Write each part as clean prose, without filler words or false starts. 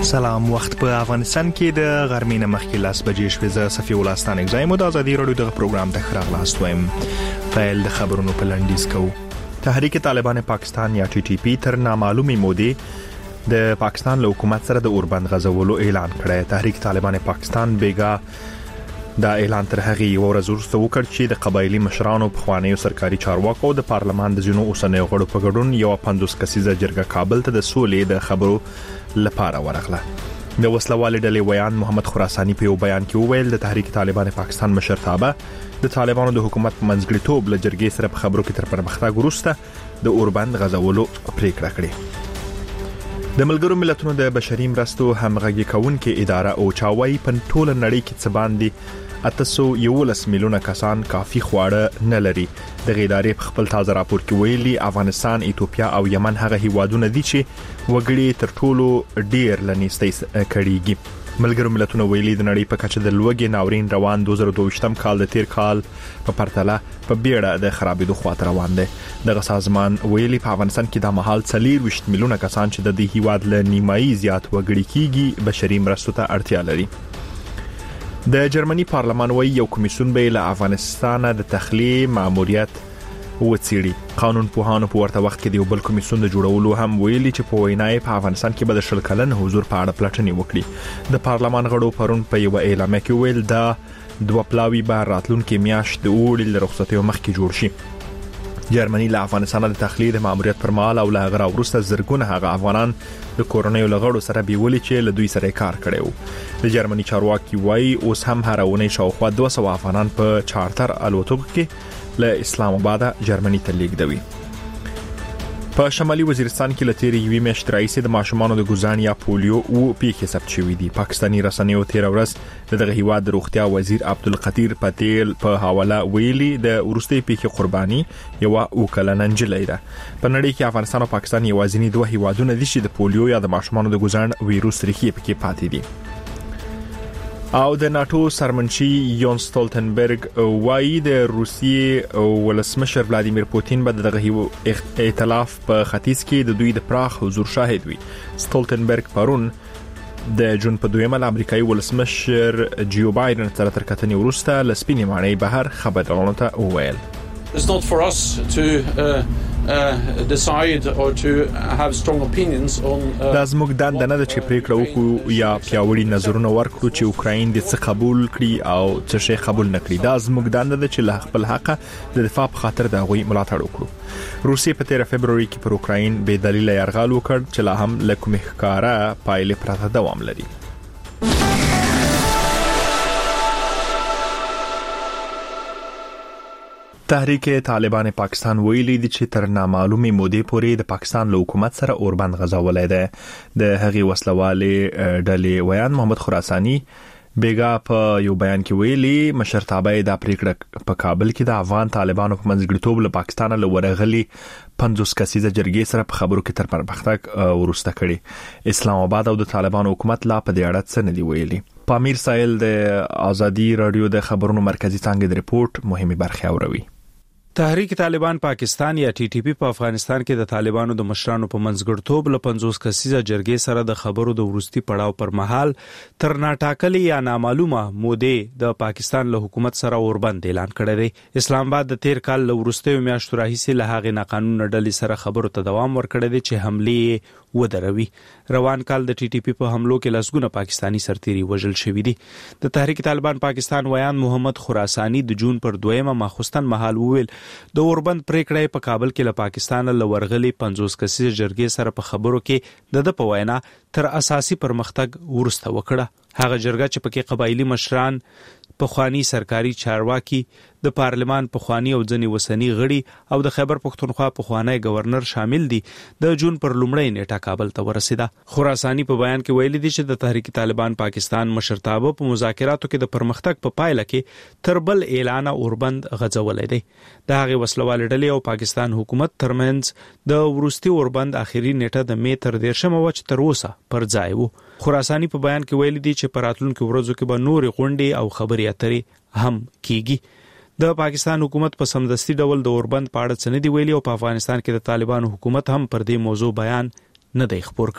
سلام. وخت په افغانستان کې د غرمې نه مخکې 10 بجې شوې. زه صفي ولستان اگزایم د ازادي رادیو د پروګرام د خراغلاست وایم. فایل د خبرونو په لنډیز کو. تحریک طالبان پاکستان یا ټي ټي پی تر نامعلومه مودې د پاکستان له حکومت سره د اوربند غزولو اعلان کړی. تحریک طالبان پاکستان بیګا دا اعلان تر هغه یو ورځ وروسته وکړ چې د قبایلی مشرانو په خوانیو سرکاري چارواکو د پارلمان د ځینو اوسنیو غړو په ګډون یو 50 کسیزه جرګه کابل ته د سولې د خبرو لپاره ورغله. د وسلوال ډلې ویان محمد خراسانی په یو بیان کې وویل د تحریک طالبان پاکستان مشرتابه د طالبانو د حکومت په منځګړیتوب له جرګې سره په خبرو کې تر پرمختګ وروسته د اوربند غزولو پریکړه کړې. د ملګرو ملتونو د بشري مرستو همغږي کونکي اداره او چاوي په ټوله نړۍ کې څه باندې 811 میلیونه کسان کافي خواړه نه لري. د ادارې په خپل تازه راپور کې ویلي افغانستان، ایتوپیا او یمن هغه هیوادونه دي چې وګړي تر ټولو ډیر لنیستي کړيږي. ملګرو ملتونو ویلي د نړۍ په کچه د لوګي ناورین روان 2022م کال د تیر کال په پرتله په بیړه د خرابېدو خواته روان دی. دغه سازمان ویلي په افغانستان کې د محل 23 میلیونه کسان چې د دې هیواد له نیمایي زیات وګړي کېږي بشري مرستو ته اړتیا لري. د جرمني پارلمان وایي یو کمیسیون به له افغانستان د تخلیه ماموریت وڅېړي. قانون پوهانو په ورته وخت کې د یو بل کمیسیون د جوړولو هم ویلي چې په وینای په افغانستان کې به د 10 کلن حضور په اړه پلټنې وکړي. د پارلمان غړو پرون په یو اعلامیه کې ویل دا دوه پلاوی به راتلونکي میاشت د اوړي له رخصتیو مخکې جوړ شي. جرمني له افغانستان د تخلیه د ماموریت پر مهال او له هغه وروسته زرګونه هغه افغانان د کورونیو لغړو سره بیولي چې له دوی سره کار کړي وو. د جرمني چارواکي وایي اوس هم هرونه شاوخوا 200 افغانان په چارتر الوتکو کې له اسلام آباد جرمني ته لیږدوي. په شمالي وزیرستان کې لتيري یوې میاشتې راځي د ماشومانو د ګوزان یا پولیو او پیښې ثبت شوې دي. پاکستاني رسنیو تیر ورځ دغه هیواد د روغتیا وزیر عبدالقدیر پټیل په حواله ویلي د ورستي پیښې قرباني یو وکلن انجلۍ ده. په نړۍ کې افغانستان او پاکستان یوازینی دوه هیوادونه دي چې د پولیو یا د ماشومانو د ګوزان وایروس ریښې پکې پاتې دي. او د ناتو سرمنشي یون ستولتنبرګ وایي د روسیې ولسمشر ولادیمیر پوتین به دغه ائتلاف په ختیځ کې د دوی د پراخ حضور شاهد وي. ستولتنبرګ پرون د جون په دویمه امریکایي ولسمشر جو بایدن سره تر کتنې وروسته لسپینې معنی بهر خبرونه ته وویل. It's not for us to decide or to have strong opinions on دا زموږ دنده نه ده چې پریکړه وکړو یا پیاوړي نظرونه ورکړو چې اوکراین د څه قبول کړي او څه شی قبول نکړي. دا زموږ دنده ده چې له خپل حق د دفاع په خاطر د غوي ملاتړ وکړو. روسیې په 13 فبرवरी کې پر اوکراین بې دلیل یرغل وکړ چې لا هم له کومه ښکارا پایلې پرته دوام لري. تحریک طالبان پاکستان ویلي دي چې تر نامعلومه مودې پورې د پاکستان له حکومت سره اوربند غزولای دی. د هغې وسلوالې ډلې ویان محمد خراسانی بیګا په یو بیان کې ویلي مشرتابه د پریکړه په کابل کې د افغان طالبانو په منځګړیتوب له پاکستان له ورغلي 50 کسیزه جرګې سره په خبرو کې تر پرمختګ ورسته کړي. اسلام آباد او د طالبانو حکومت لا په دې اړه څه نه دی ویلي. پامیر سایل د ازادي رادیو د خبرونو مرکزی څنګه د ریپورت مهمه برخه اوروي. تحریک طالبان پاکستان یا ټي ټي پی په افغانستان کې د طالبانو د مشرانو په منځګړیتوب له 50 کسیزه جرګې سره د خبرو د ورستي پړاو پر مهال تر ناټاکلي یا نامعلومه مودې د پاکستان له حکومت سره اوربند اعلان کړی دی. اسلام آباد د تیر کال له ورستي میاشتو راهیسې له هغه ناقانونه ډلې سره خبرو ته دوام ورکړی دی چې حمله ودروي. روان کال د ټي ټي پی په حملو کې لسګونه پاکستانی سرتیري وژل شوي دي. د تحریک طالبان پاکستان ویان محمد خراسانی د جون پر 2 ماخوستن مهال وویل د اوربند پریکړه په کابل کې له پاکستان له ورغلي 50 کسیزه جرګې سره په خبرو کې د په وینا تر اساسي پرمختګ ورسته وکړه. هغه جرګه چې پکې قبایلی مشران، پخوانی سرکاري چارواکي، د پارلمان پخوانی او ځنی وسنی غړي او د خیبر پختونخوا پخوانی گورنر شامل دي، د جون پر لومړی نیټه کابل ته ورسیده. خراسانی په بیان کې ویلي دي چې د تحریک طالبان پاکستان مشرتابه په مذاکراتو کې د پرمختګ په پایله کې تر بل اعلان اوربند غځولای دی. د هغه وسلوال ډلې او پاکستان حکومت ترمنځ د ورستي اوربند اخیری نیټه د می تر 13 وچ تر اوسه پر ځای وو. خراسانی په بیان کې ویلي دي چې پراتلونکو ورځو کې به نورې غونډې او خبرې اترې هم کیږي. د پاکستان حکومت په سمدستي ډول د اوربند په اړه څه نه دی ویلي او په افغانستان کې د طالبانو حکومت هم پر دې موضوع بیان نه دی خبر کړی.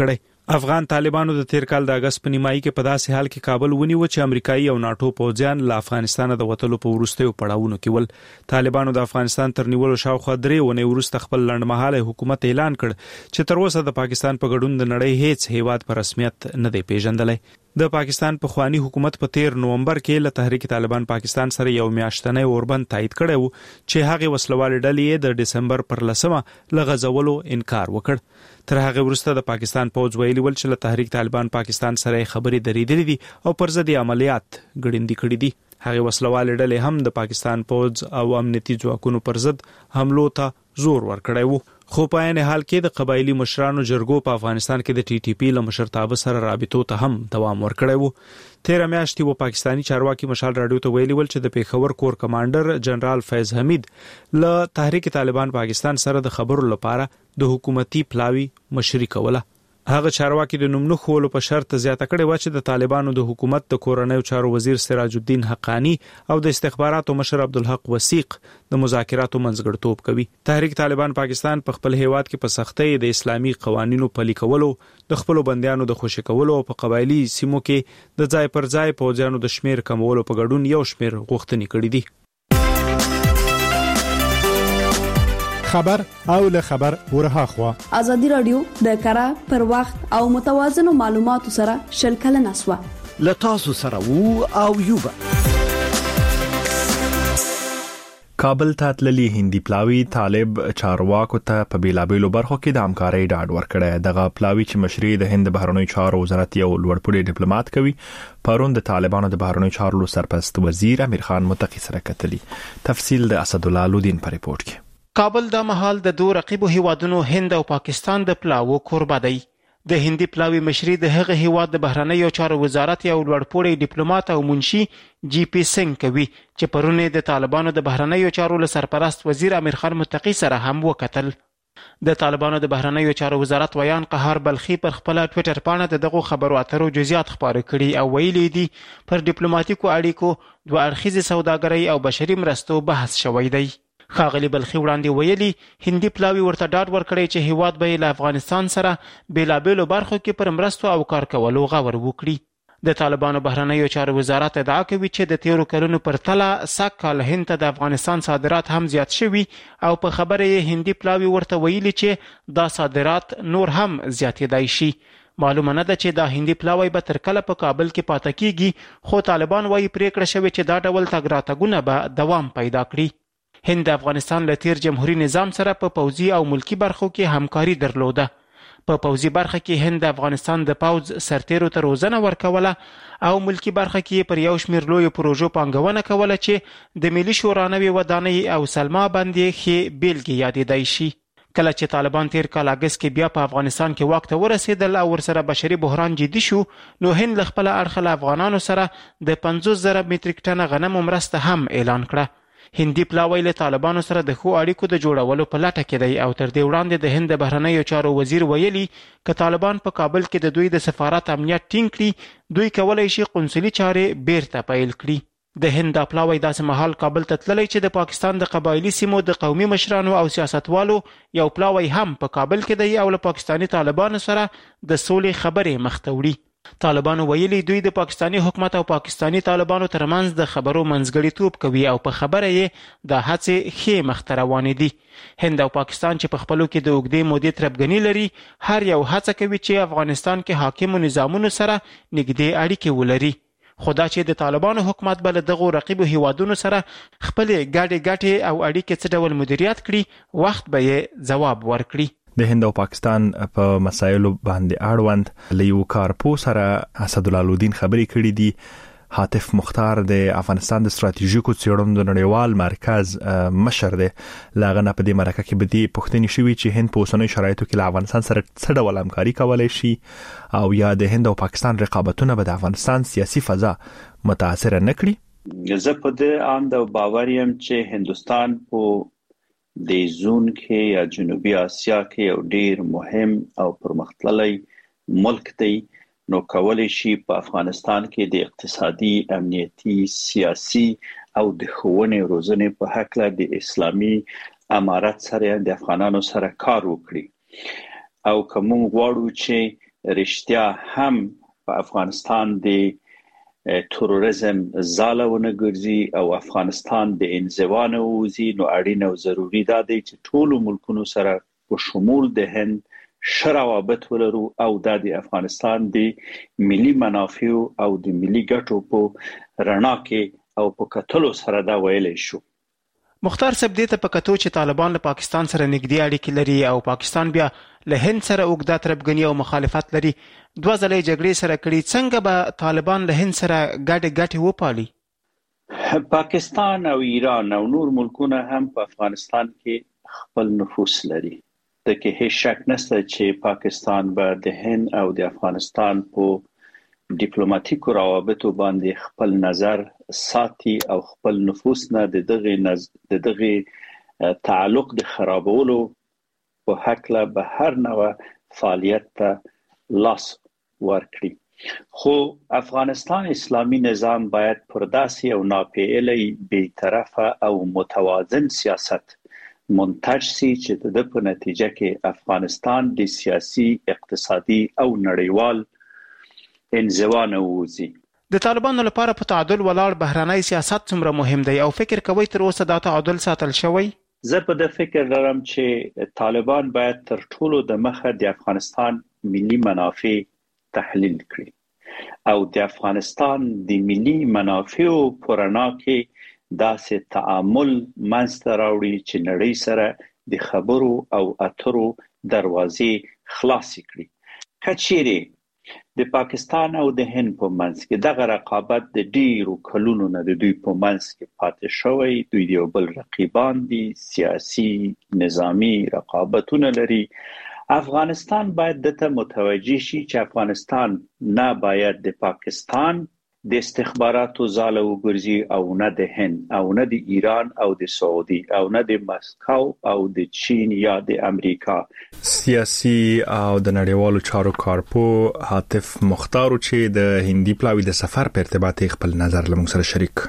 افغان طالبانو د تیر کال د اگست په نیمایي کې په داسې حال کې کابل ونیو چې امریکایي او ناتو پوځیان له افغانستان د وټلو په وروستیو پړاوونو کې ول. طالبانو د افغانستان تر نیولو شاوخوا 3 ونې وروسته خپل لنډمهاله حکومت اعلان کړ چې تر اوسه د پاکستان په ګډون د نړۍ هیڅ هیواد په رسمیت نه دی پیژندلی. د پاکستان په خوانی حکومت په 13 نومبر کې له تحریک طالبان پاکستان سره یو میاشتنی اوربند تایید کړی وو چې هغه وسلوال ډلې د دسمبر پر 10 لغزولو انکار وکړ. تر هغه وروسته د پاکستان پوځ ویلي ول چې له تحریک طالبان پاکستان سره خبرې درېدلې دي او پر ضد عملیات ګړندې کړې دي. هغه وسلوال ډلې هم د پاکستان پوځ او امنیتي ځواکونو پر ضد حملو ته زور ورکړی وو. خو په عین حال کې د قبایلی مشرانو جرګو په افغانستان کې د ټي ټي پی له مشرتابه سره رابطو ته هم دوام ورکړی وو. 13 میاشتې و پاکستانی چارواکي مشال رادیو ته ویلي ول چې د پیښور کور کمانډر جنرال فیض حمید له تحریک طالبان پاکستان سره د خبرو لپاره د حکومتي پلاوی مشري کوله. هغه چارواکي د نوم نه خولو په شرط زیاته کړې و چې د طالبانو د حکومت د کورنیو چارو وزیر سراج الدین حقانی او د استخباراتو مشر عبدالحق وثیق د مذاکراتو منځګړیتوب کوي. تحریک طالبان پاکستان په خپل هیواد کې په سختۍ د اسلامي قوانینو پلي کولو، د خپل بندیانو د خوشی کولو او په قبایلی سیمو کې د ځای پر ځای پوځیانو د شمیر کمولو په ګډون یو شمیر غوښتنې کړې دي. خبر او له خبر ورها خوا ازادي رادیو د کارا پر وخت او متوازن معلوماتو سره شلکل نسوه لتاسو سره وو او یوبا. کابل ته تللی هندي پلاوی طالب چارواکو ته په بیلابیلو برخو کې د همکارۍ ډاډ ورکړی. دغه پلاوی چې مشري د هند بهرنیو چارو وزارت یو لوړپوړی ډیپلوماټ کوي پرون د طالبانو د بهرنیو چارو سرپرست وزیر امیر خان متقی سره کتلی. تفصیل د اسدالله لودین په ریپورت کې. کابل د محل د دوه رقیبو هیوادونو هند او پاکستان د پلاوو کوربه دی. د هندي پلاوی مشري د هغه هیواد د بهرنیو چارو وزارت یو لوړپوړی ډیپلوماټ او منشي جی پی سنگ کوي چې پرونه د طالبانو د بهرنیو چارو سرپرست وزیر امیر خان متقی سره هم وکتل. د طالبانو د بهرنیو چارو وزارت ویان قهار بلخي پر خپل ټوئیټر باندې دغه خبرو اترو جزئیات خبرې کړي او ویلي دي پر ډیپلوماټیکو اړیکو دوه اړخیزه سوداګرۍ او بشري مرستو بحث شوی دی. خاغلی بلخي وړاندې ویلي هندي پلاوی ورته ډاډ ورکړی چې هیواد به له افغانستان سره بیلابیلو برخو کې پر مرستو او کار کولو غور وکړي. د طالبانو بهرنیو چارو وزارت ادعا کوي چې د 13 کلونو پر تله سږ کال هند ته د افغانستان صادرات هم زیات شوي او په خبره یې هندي پلاوی ورته ویلي چې دا صادرات نور هم زیاتېدای شي. معلومه نه ده چې دا هندي پلاوی به تر کله په کابل کې پاتې کیږي، خو طالبان وايي پریکړه شوې چې دا ډول تګ راتګونه به دوام پیدا کړي. هند د افغانستان له تیر جمهوریت نظام سره په پوځي او ملکی برخو کې همکاري درلوده. په پوځي برخه کې هند د افغانستان د پوځ سرتیرو ته روزنه ورکوله او ملکی برخه کې پر یو شمېر لوی پروژو پانګونه کوله چې د ملي شورا نوې ودانۍ او سلما باندې ښې بیلګې یادېدای شي. کله چې طالبان تیر کال اگست کې بیا په افغانستان کې واک ته ورسېدل او ورسره بشري بحران جدي شو، نو هند له خپل اړخه افغانانو سره د 50,000 متریک ټنه غنمو مرسته هم اعلان کړه. هندي پلاوی له طالبانو سره د ښو اړیکو د جوړولو په لټه کې دی او تر دې وړاندې د هند د بهرنیو چارو وزیر ویلي که طالبان په کابل کې د دوی د سفارت امنیت ټینګ کړي، دوی کولای شي قونسلي چارې بیرته پیل کړي. د هند د پلاوی داسې مهال کابل ته تللی چې د پاکستان د قبایلی سیمو د قومي مشرانو او سیاستوالو یو پلاوی هم په کابل کې دی او له پاکستانی طالبانو سره د سولې خبرې مخ ته وړي. طالبانو ویلي دوی د پاکستانی حکومت او پاکستانی طالبانو ترمنځ د خبرو منځګړیتوب کوي او په خبره یې د هڅې ښې مخته روانې دي. هند او پاکستان چې په خپلو کې د اوږدې مودې تربګني لري، هر یو هڅه کوي چې افغانستان کې حاکمو نظامونو سره نږدې اړیکې ولري. خدا چې د طالبانو حکومت بل دغه رقیبو هیوادونو سره خپل ګټې او اړیکې څه ډول مدیریت کړي، وخت به یې ځواب ورکړي. د هند او پاکستان په مسایلو باندې اړوند لیو کارپو سره اسدالله لودین خبرې کړې دي. حاتف مختار د افغانستان د ستراتیژیکو څېړنو د نړیوال مرکز مشر دی. لاغه نه په دې مرکه کې به دي پوښتنې شوي چې هند په اوسنیو شرایطو کې له افغانستان سره څه ډول همکاري کولی شي او یا د هند او پاکستان رقابتونه به د افغانستان سیاسي فضا متاثر نه کړي. زه په دې اند او باور یم چې هندستان په د زون کې یا جنوبي اسیا کې یو ډیر مهم او پرمختللی ملک دی، نو کولای شي په افغانستان کې د اقتصادي، امنیتي، سیاسي او د ښوونې روزنې په هکله د اسلامي امارت سره د افغانانو سره کار وکړي. او کوم غواړو چې رښتیا هم په افغانستان د تروریزم ځاله ګرځي او افغانستان د انزوا نه ووځي، نو اړین او ضروری ده چې ټول ملکونو سره په شمول د هند ښه روابط ولرو او د افغانستان د ملي منافع او د ملي ګټو په رڼا کې او په کتلو سره دا ویلی شو. مختار صاحب دې ته په کتو چې طالبان له پاکستان سره نږدې اړیکې لري او پاکستان بیا له هند سره اوږده تربګني او مخالفت لري، دوه ځله جګړې سره کړي، څنګه به طالبان له هند سره ګټې وپالي؟ پاکستان او ایران او نور ملکونه هم په افغانستان کې خپل نفوذ لري. د کې هیڅ شک نشته چې پاکستان به د هند او د افغانستان په ډیپلوماټیکو روابطو باندې خپل نظر ساتي او خپل نفوذ نه د دغه تعلق د خرابولو په حق له به هر نوع فعالیت ته لاس ورکړي. خو افغانستان اسلامی نظام باید پر داسې او ناپییلی بی‌طرفه او متوازن سیاست منتج سي چې د په نتیجه کې افغانستان د سیاسي، اقتصادي او نړیوال انزوا نه ووځي. د طالبانو لپاره په تعادل ولاړ بهرنی سیاست څومره مهم دی او فکر کوي تر اوسه دا تعادل ساتل شوی؟ زه په دې فکر لرم چې طالبان باید تر ټولو د مخه د افغانستان ملي منافع تحلیل کړي او د افغانستان د ملي منافعو په رڼا کې داسې تعامل منځته راوړي چې نړۍ سره د خبرو او اترو دروازې خلاصې کړي. که چیرې د پاکستان او د هند په منځ کې دغه رقابت د ډیرو کلونو نه د دوی په منځ کې پاتې شوی، دوی د یو بل رقیبان دي، سیاسي نظامی رقابتونه لري، افغانستان باید دته متوجه شي چې افغانستان نه باید د پاکستان د استخباراتو ځاله وګرځي او نه د هند او نه د ایران او د سعودي او نه د مسکو او د چین یا د امریکا. سیاسي او د نړیوالو چارو کارپو حاتف مختار چې د هندي پلاوی د سفر په ارتباط خپل نظر لمون سره شریک.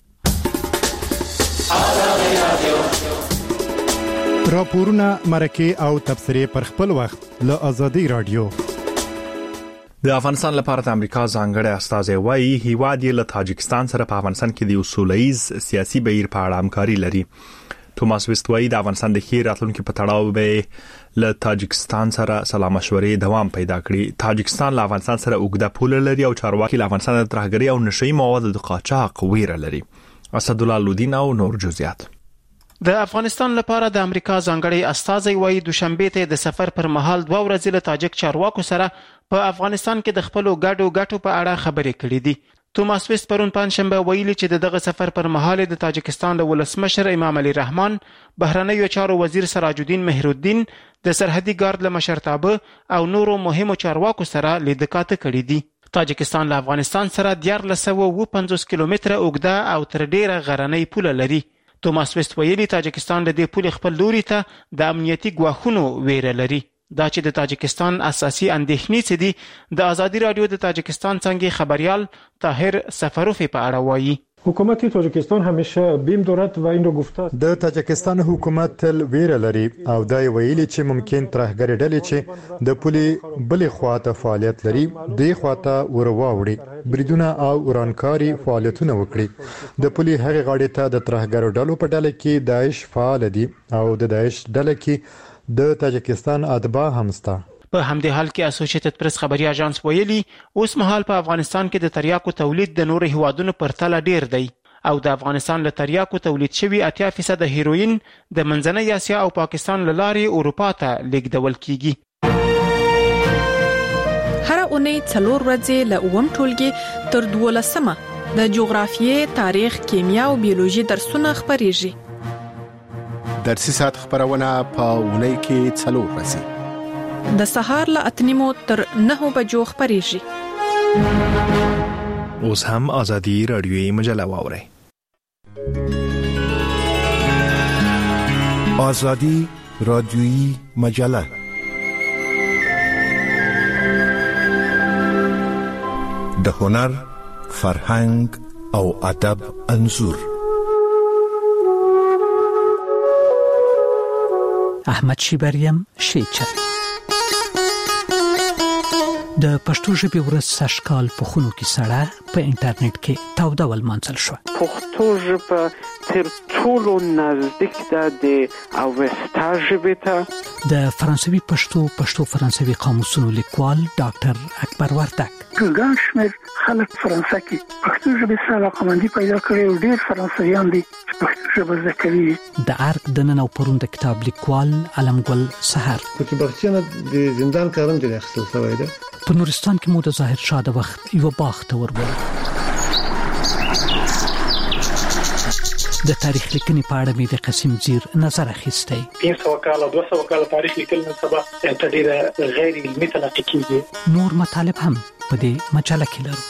راپورونه، مرکه او تبصرې پر خپل وخت له ازادي رادیو. د افغانستان لپاره د امریکا ځانګړی استازی وایي هیواد یې له تاجکستان سره په افغانستان کې د اصولایز سیاسي بهیر په اړه همکاري لري. توماس ویست وایي د افغانستان د ښې راتلونکي په تړاو به له تاجکستان سره سلا مشورې دوام پیدا کړي. تاجکستان له افغانستان سره اوږده پوله لري او چارواکي له افغانستان د ترهګرۍ او نشهیي موادو د قاچاق ویره لري. اسدالله لودین او نور جزئیات. د افغانستان لپاره د امریکا ځانګړی استازی وایي دوشنبه ته د سفر پر مهال 2 ورځې له تاجک چارواکو سره په افغانستان کې د خپل ګټو په اړه خبرې کړې دي. توماس ویست پرون پنځشنبه ویلي چې دغه سفر پر مهال د تاجکستان له ولسمشر امام علي رحمان، بهرنیو چارو وزیر سراج الدین مهرالدین، د سرحدي ګارد له مشرتابه او نورو مهمو چارواکو سره لیدکاته کړې دي. تاجکستان له افغانستان سره 1450 کیلومتره اوږده او تر ډیره غرنۍ پوله لري. توماس ویست ویلي تاجکستان له دې پولې خپل لوري ته د امنیتي ګواښونو ویره لري. دا چې د تاجکستان اساسي اندېښنې څه دي، د ازادي رادیو د تاجکستان څنګه خبريال طاهر سفروفی په اړه وایي. حکومت تاجکستان همیشه بیم دارد و این رو گفته است. د تاجکستان حکومت تل ویره لري او دا ویلي چې ممکن ترهګر ډلې چې د پولې بلې خواته فعالیت لري د خواته ورواوړي، بریدونه او ورانکاري فعالیتونه وکړي. د پولې هغه غاړې ته د ترهګر ډلو په ډله کې داعش فعال دي او د داعش ډله کې د تاجکستان اتباع هم شته. په همدې حال کې اسوسییټډ پریس خبري اژانس ویلي اوس مهال په افغانستان کې د تریاکو تولید د نورو هیوادونو پر تله ډیر دی او د افغانستان له تریاکو تولید شوی 80% هیروین د منځنۍ اسیا او پاکستان له لارې اروپا ته لیږدول کیږي. هر اونۍ 4 ورځې له اوم ټولګي تر 12مه د جغرافیې، تاریخ، کیمیا او بیولوژي درسونه خبريږي. درسي ساعت خبرونه په اونۍ کې 4 ورځې د سهار له 8:30 تر 9 بجو خبريږي. اوس هم ازادي رادیوي مجله واورئ. ازادي رادیوي مجله د هنر، فرهنګ او ادب انځور. احمد شیبریم شیچر. د پښتو ژبې ورځ سږکال په خونو کې سړه په انټرنیټ کې تاوده ولمانځل شو. پښتو ژبه تر ټولو نزدیک ده د اوستا ژبې ته. د فرانسوي پښتو فرانسوي قاموسونو لیکوال ډاکټر اکبر وردک ګڼ شمېر خلک فرانسه کې پښتو ژبې سره علاقه‌مندي پیدا کړې او ډېر فرانسویان دي چې پښتو ژبه زده کوي. د ارګ د نن او پرون د کتاب لیکوال علمګل سحر چې بخښنه د زندان کارم دی اخیستل شوی دی. په نورستان کې مو د ظاهر شاه د وخت یو باغ ته ورول. د تاریخ لیکنې په اړه مې د قسم زیر نظر اخیستی. 500 کال 200 کال تاریخ لیکل نن سبا ته ډېر غیر علمي تلقي کیږي. نور مطالب هم په دې مجله کې لرو.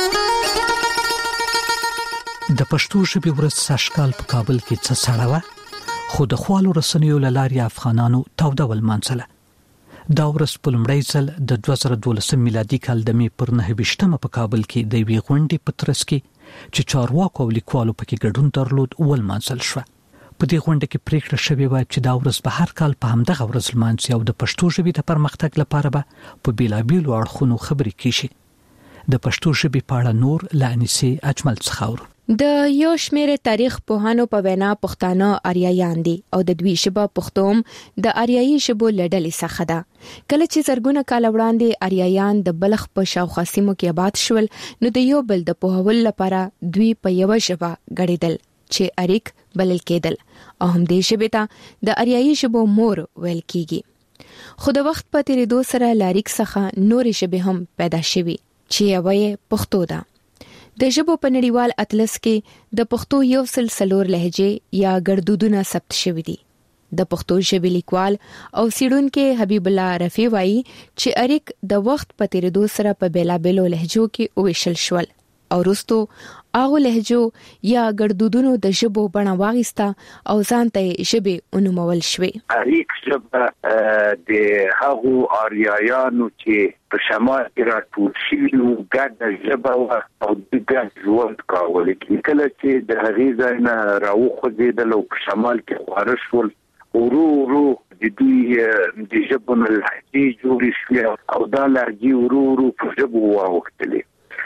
د پښتو ژبې ورځ سږکال په کابل کې څه سړه وه، خو د خوالو رسنیو له لارې افغانانو تاوده ولمانځله. دا ورځ په لومړی ځل د 2012 میلادي کال د مې پر 9 په کابل کې د یوې غونډې په ترڅ کې چې چارواکو او لیکوالو پکې ګډون درلود ولمانځل شوه. په دې غونډه کې پریکړه شوې وه چې دا ورځ به هر کال په همدغه ورځ لمانځي او د پښتو ژبې د پرمختګ لپاره به په بیلابیلو اړخونو خبرې کیږي. د پښتو ژبې په اړه نور له انیسې اجمل څخه اورو. د یو شمېر تاریخ پوهانو په وینا پښتانه آریایان دي او د دوی ژبه پښتوم د آریایي ژبو لړلې څخه ده. کله چې زرګونه کال وړاندې آریایان د بلخ په شاوخوا سیمو کې آباد شول، نو د یو بل د پوهول لپاره دوی په یو ژبه غړېدل چې اریک بلل کېدل او هم دې ژبې ته د آریایي ژبو مور ویل کېږي. خو د وخت په تیریدو سره لاریک څخه نورې ژبې هم پیدا شوي چې یوه پښتو ده. د ژبو په نړیوال اطلس کې د پښتو 104 لهجې یا ګړدودونه ثبت شوي دي. د پښتو ژبې لیکوال او څېړونکی حبیب الله رفیع وایي چې اریک د وخت په تیریدو سره په بیلابیلو لهجو کې وویشل شول او وروسته هغه لهجو یا ګړدودونو د ژبو بڼه واغسته او ځان ته ژبې ونومول شوې. اریک ژبه د هغو آریایانو چې په شمال کې راټول شوي وو ګډه ژبه او د ګډ ژوند کول. کله چې د هغې ځای نه راوخوځېدل او په شمال کې خواره شول، ورو د دوی د ژبو نه لهجې جوړې شوې او دا لهجې ورو په ژبو واوښتلې.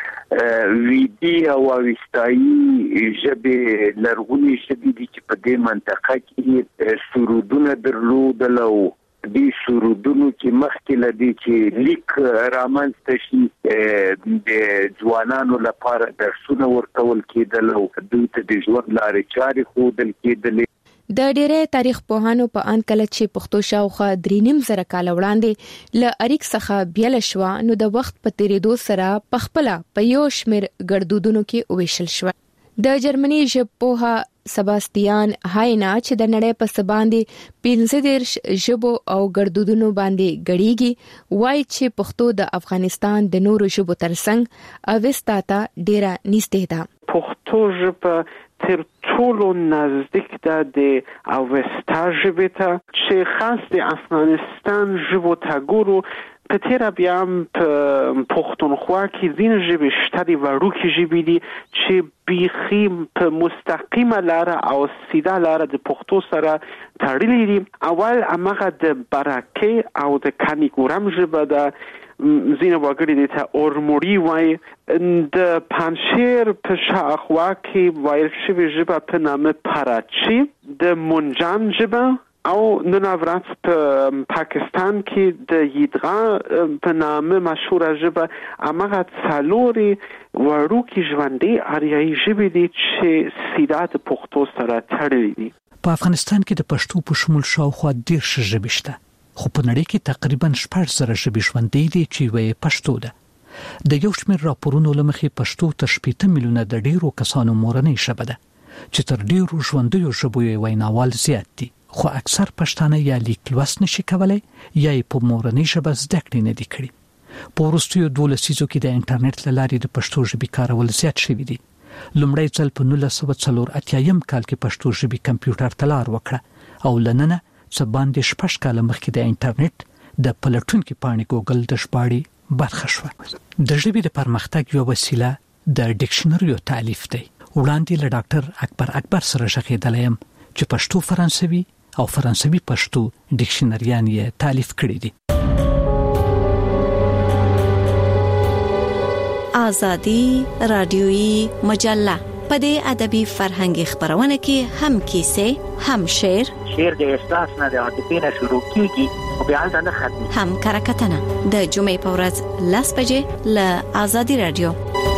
ویدي او اوستایي ژبې لرغونې ژبې دي چې په دې منطقه کې سرودونه درلودل او دې سرودونو چې مخکې له دې چې لیک رامنځته شي د ځوانانو لپاره درسونه ورکول کېدل او دوی ته د ژوند لارې چارې ښودل کېدلې. د ډېرې تاریخ پوهانو په ان کله چې پښتو شاوخوا 3.5 کال وړاندې له اریک څخه بیل شو، نو د وخت په تیریدو سره په خپل په یو شمېر ګړدودونو کې وویشل شو. د جرمني ژبپوه سباستیان هاینا چې د نړۍ په څه باندې 15 ژبو او ګړدودونو باندې غړيږي، وایي چې پښتو د افغانستان د نورو ژبو ترڅنګ اوستا ته ډېره نږدې ده. پښتو ژبه تر ټولو نزدیک ده د اوستا ژبې ته چې خاص د افغانستان ژبو ته ګورو. په تیره بیا هم په پښتونخوا کې ځینې ژبې شته دي وړوکې ژبې دي چې بیخي په مستقیمه لاره او سیده لاره د پښتو سره تړلي دي. اول هماغه د برکې او د کانیګورم ژبه ده، ځینې وګړي دې ته اورموړي وایي. د پنجشیر په شاوخوا کې ویل شوې ژبه په نامه پراچی، د منجان ژبه او نن ورځ په پاکستان کې د یدغا په نامه مشهوره ژبه. هماغه څلورې وړوکې ژوندۍ آریایي ژبې دي چې سیده د پښتو سره تړلي دي. په افغانستان کې د پښتو په شمول شاوخوا 10 ژبې شته، خو په نړۍ کې تقریبا 14,000 ژبې ژوندۍ دي چې وایي پښتو ده. د یو شمېر راپورونو له مخې پښتو تر 8 میلیونه د ډیرو کسانو مورنۍ ژبه ده چې تر ډیرو ژوندیو ژبو یې ویناوال زیات دي، خو اکثر پښتانه یا لیک لوست نشي کولای یا یې په مورنۍ ژبه زده کړې نه دي کړي. په وروستیو 12 لسیزو کې د انټرنیټ له لارې د پښتو ژبې کارول زیات شوي دي. لومړی ځل په 1984 کال کې پښتو ژبې کمپیوټر ته لار وکړه او لننه څه باندې 6 کال مخکې د انټرنیټ د پلټونکي پاڼې ګوګل د ژباړې برخه شوه. د ژبې د پرمختګ یو وسیله د ډکشنریو تالیف دی. وړاندې له ډاکټر اکبر سره ژغېدلی یم چې پښتو فرانسوي او فرانسوي پښتو ډکشنریان یې تالیف کړي دي. آزادی رادیویی مجله. په دې ادبي فرهنګي خبرونه کې هم کیسې، هم شعر د احساس نه د عاطفې نه شروع کیږي او بیا نه ختمي، هم کرکټنه د جمعې په ورځ 10 بجې له آزادي رادیو.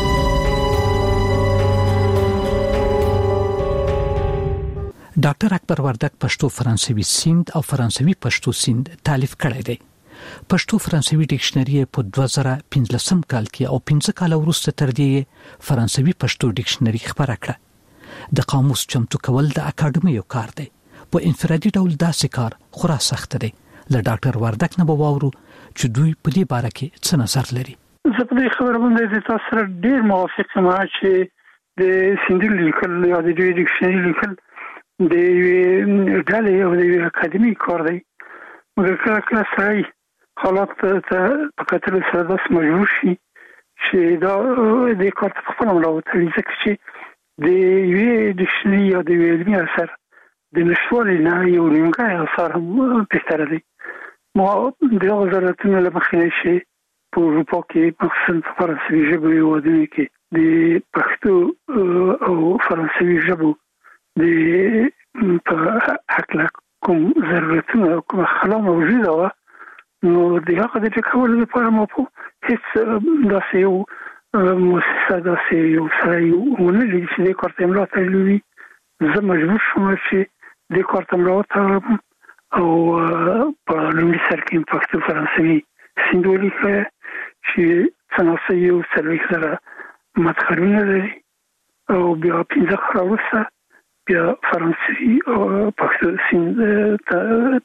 ډاکټر اکبر وردک پښتو فرانسوي سیند او فرانسوي پښتو سیند تالیف کړی دی. پښتو فرانسوي ډکشنري په 2015 کال کې او 15 کال وروسته تر دې فرانسوي پښتو ډکشنري خبره کړه. د قاموس چمتو کول د اکاډمي یو کار دی. په انفرادي ډول داسې کار خورا سخت دی. له ډاکټر وردک نه وواورو چې دوی په دې باره کې څه نظر لري. زه په دې خبره باندې د تاسو سره ډیر موافق یم چې د سیند لیکل یا د ډکشنري لیکل د ډالې او د اکاډمي کار دی. مګر کله سره حالات ته په کتل سره داس مجبور شي چې دا د کار په خپل ملاوت ځکه چې د یوې ډکشنري یا د علمي اثر د نشوالي نه یو نیمګړی اثر هم بهتره دی. ما د وزارتونو له مخې شي په اروپا کې مخصوصا په فرانسوي ژبه هیوادونو کې د پښتو او فرانسوي ژبو د په حق کوم ضرورتونه کوم خلا موجوده و، نو د هغه د ټکول لپاره مو په هیڅ داسې یو مؤسسه داسې یو سره یو ونلې چې د کارت املا تلوي. زه مجبور شوم چې د کارت املا تلم او په لومړي سر کې پښتو فرانسوي سیندولي چې څنګه یو سرویس سره مدخلونه لري او بیا 15 کال وروسته بیا فرانسوي او پښتو سیند ته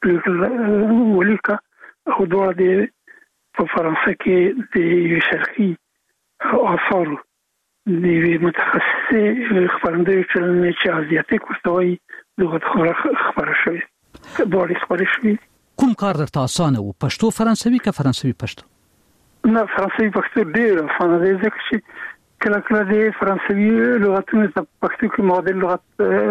ولیکه او دوه د په فرانسه کې د شرقي آثار د متخصص خبرندوی چې ازیاتي کوستوي دغه خبره شوی دوه خبره شوی. کوم کار درته اسانه و، پښتو فرانسوي که فرانسوي پښتو؟ نه، فرانسوي پښتو ډیر اسانه دی ځکه چې کله د فرانسوي لغتونو ته پښتو کې معادل لغت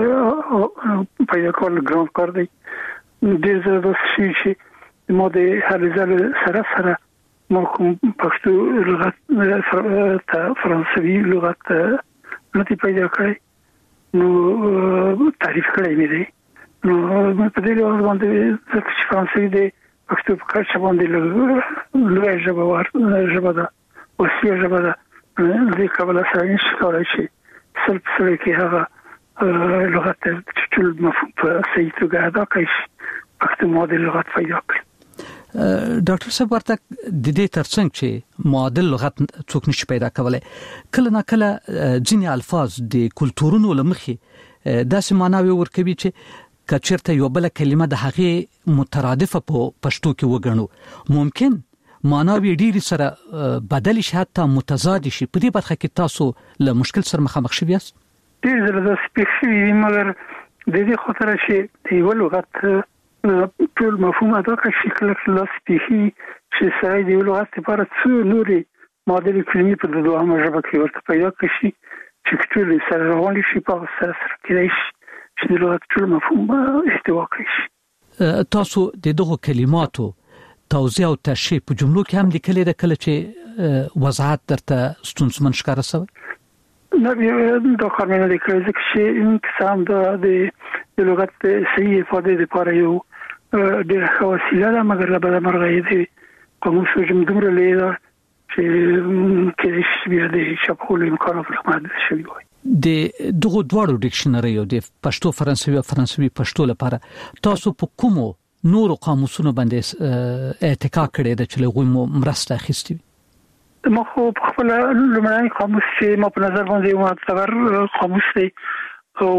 پیدا کول ګران کار دی. ډیر زړه شي ما د هرزل سره ما کوم پښتو لغت ته فرانسوي لغت نه پیدا کړی، نو تعریف کړی مې دی. نو په دې ډول باندې چې فرانسوي د پښتو په کچه باندې لوی ژبه ده وسیله ژبه ده. د کابل سره نشي شي سلپ سره کې هغه لغت چې ټول مفهوم په صحیح توګه ادا کوي پښتو معادل لغت پیدا کړي. ډاکټر صاحب ورته د دې ترڅنګ چې معادل لغت څوک نشي پیدا کولای، کله نه کله ځینې الفاظ د کلتورونو لمخې داسې معناوي ورکوي چې کچرته یو بل کلمه د هغه مترادفه په پښتو کې وګڼو، ممکن معناوي ډیر سره بدل شي حتی متضاد شي. په دې برخه کې تاسو له مشکل سره مخامخ شوي یاست؟ ډیر زړه سپیشي مګر د دې خاطر چې یو لغت ټول مفهوم ادا کوي شکل لا سپیشي چې سړی د لغت لپاره څو نوري معادل کلمې په دوامه ژبه کې ورته پیدا کړي چې ټول سره رواني شي په سره کې چې د لغت ټول مفهوم احتوا کوي. تاسو د دغه کلماتو توضیح او تشریح په جملو کې هم لیکلي ده، کله چې وضاحت درته ستونزمن ښکاره شوی؟ نه، دا کار مې نه دی کړی ځکه چې انقسام د لغت صحیح افاده لپاره یو ډېره ښه وسیله ده، مګر له بده مرغه یې د قاموس حجم دومره لوی ده چې کېدای شي بیا د چاپولو امکان محدود شوی وي. د دغو دواړو ډکشنریو د پښتو فرانسوي او فرانسوي پښتو لپاره تاسو په کومو نورو قاموسونو باندې اتکا کړی ده چې لغوی مو مرسته اخیستې؟ ما خو په خپل لومړی قاموس چې ما په نظر باندې معتبر قاموس دی او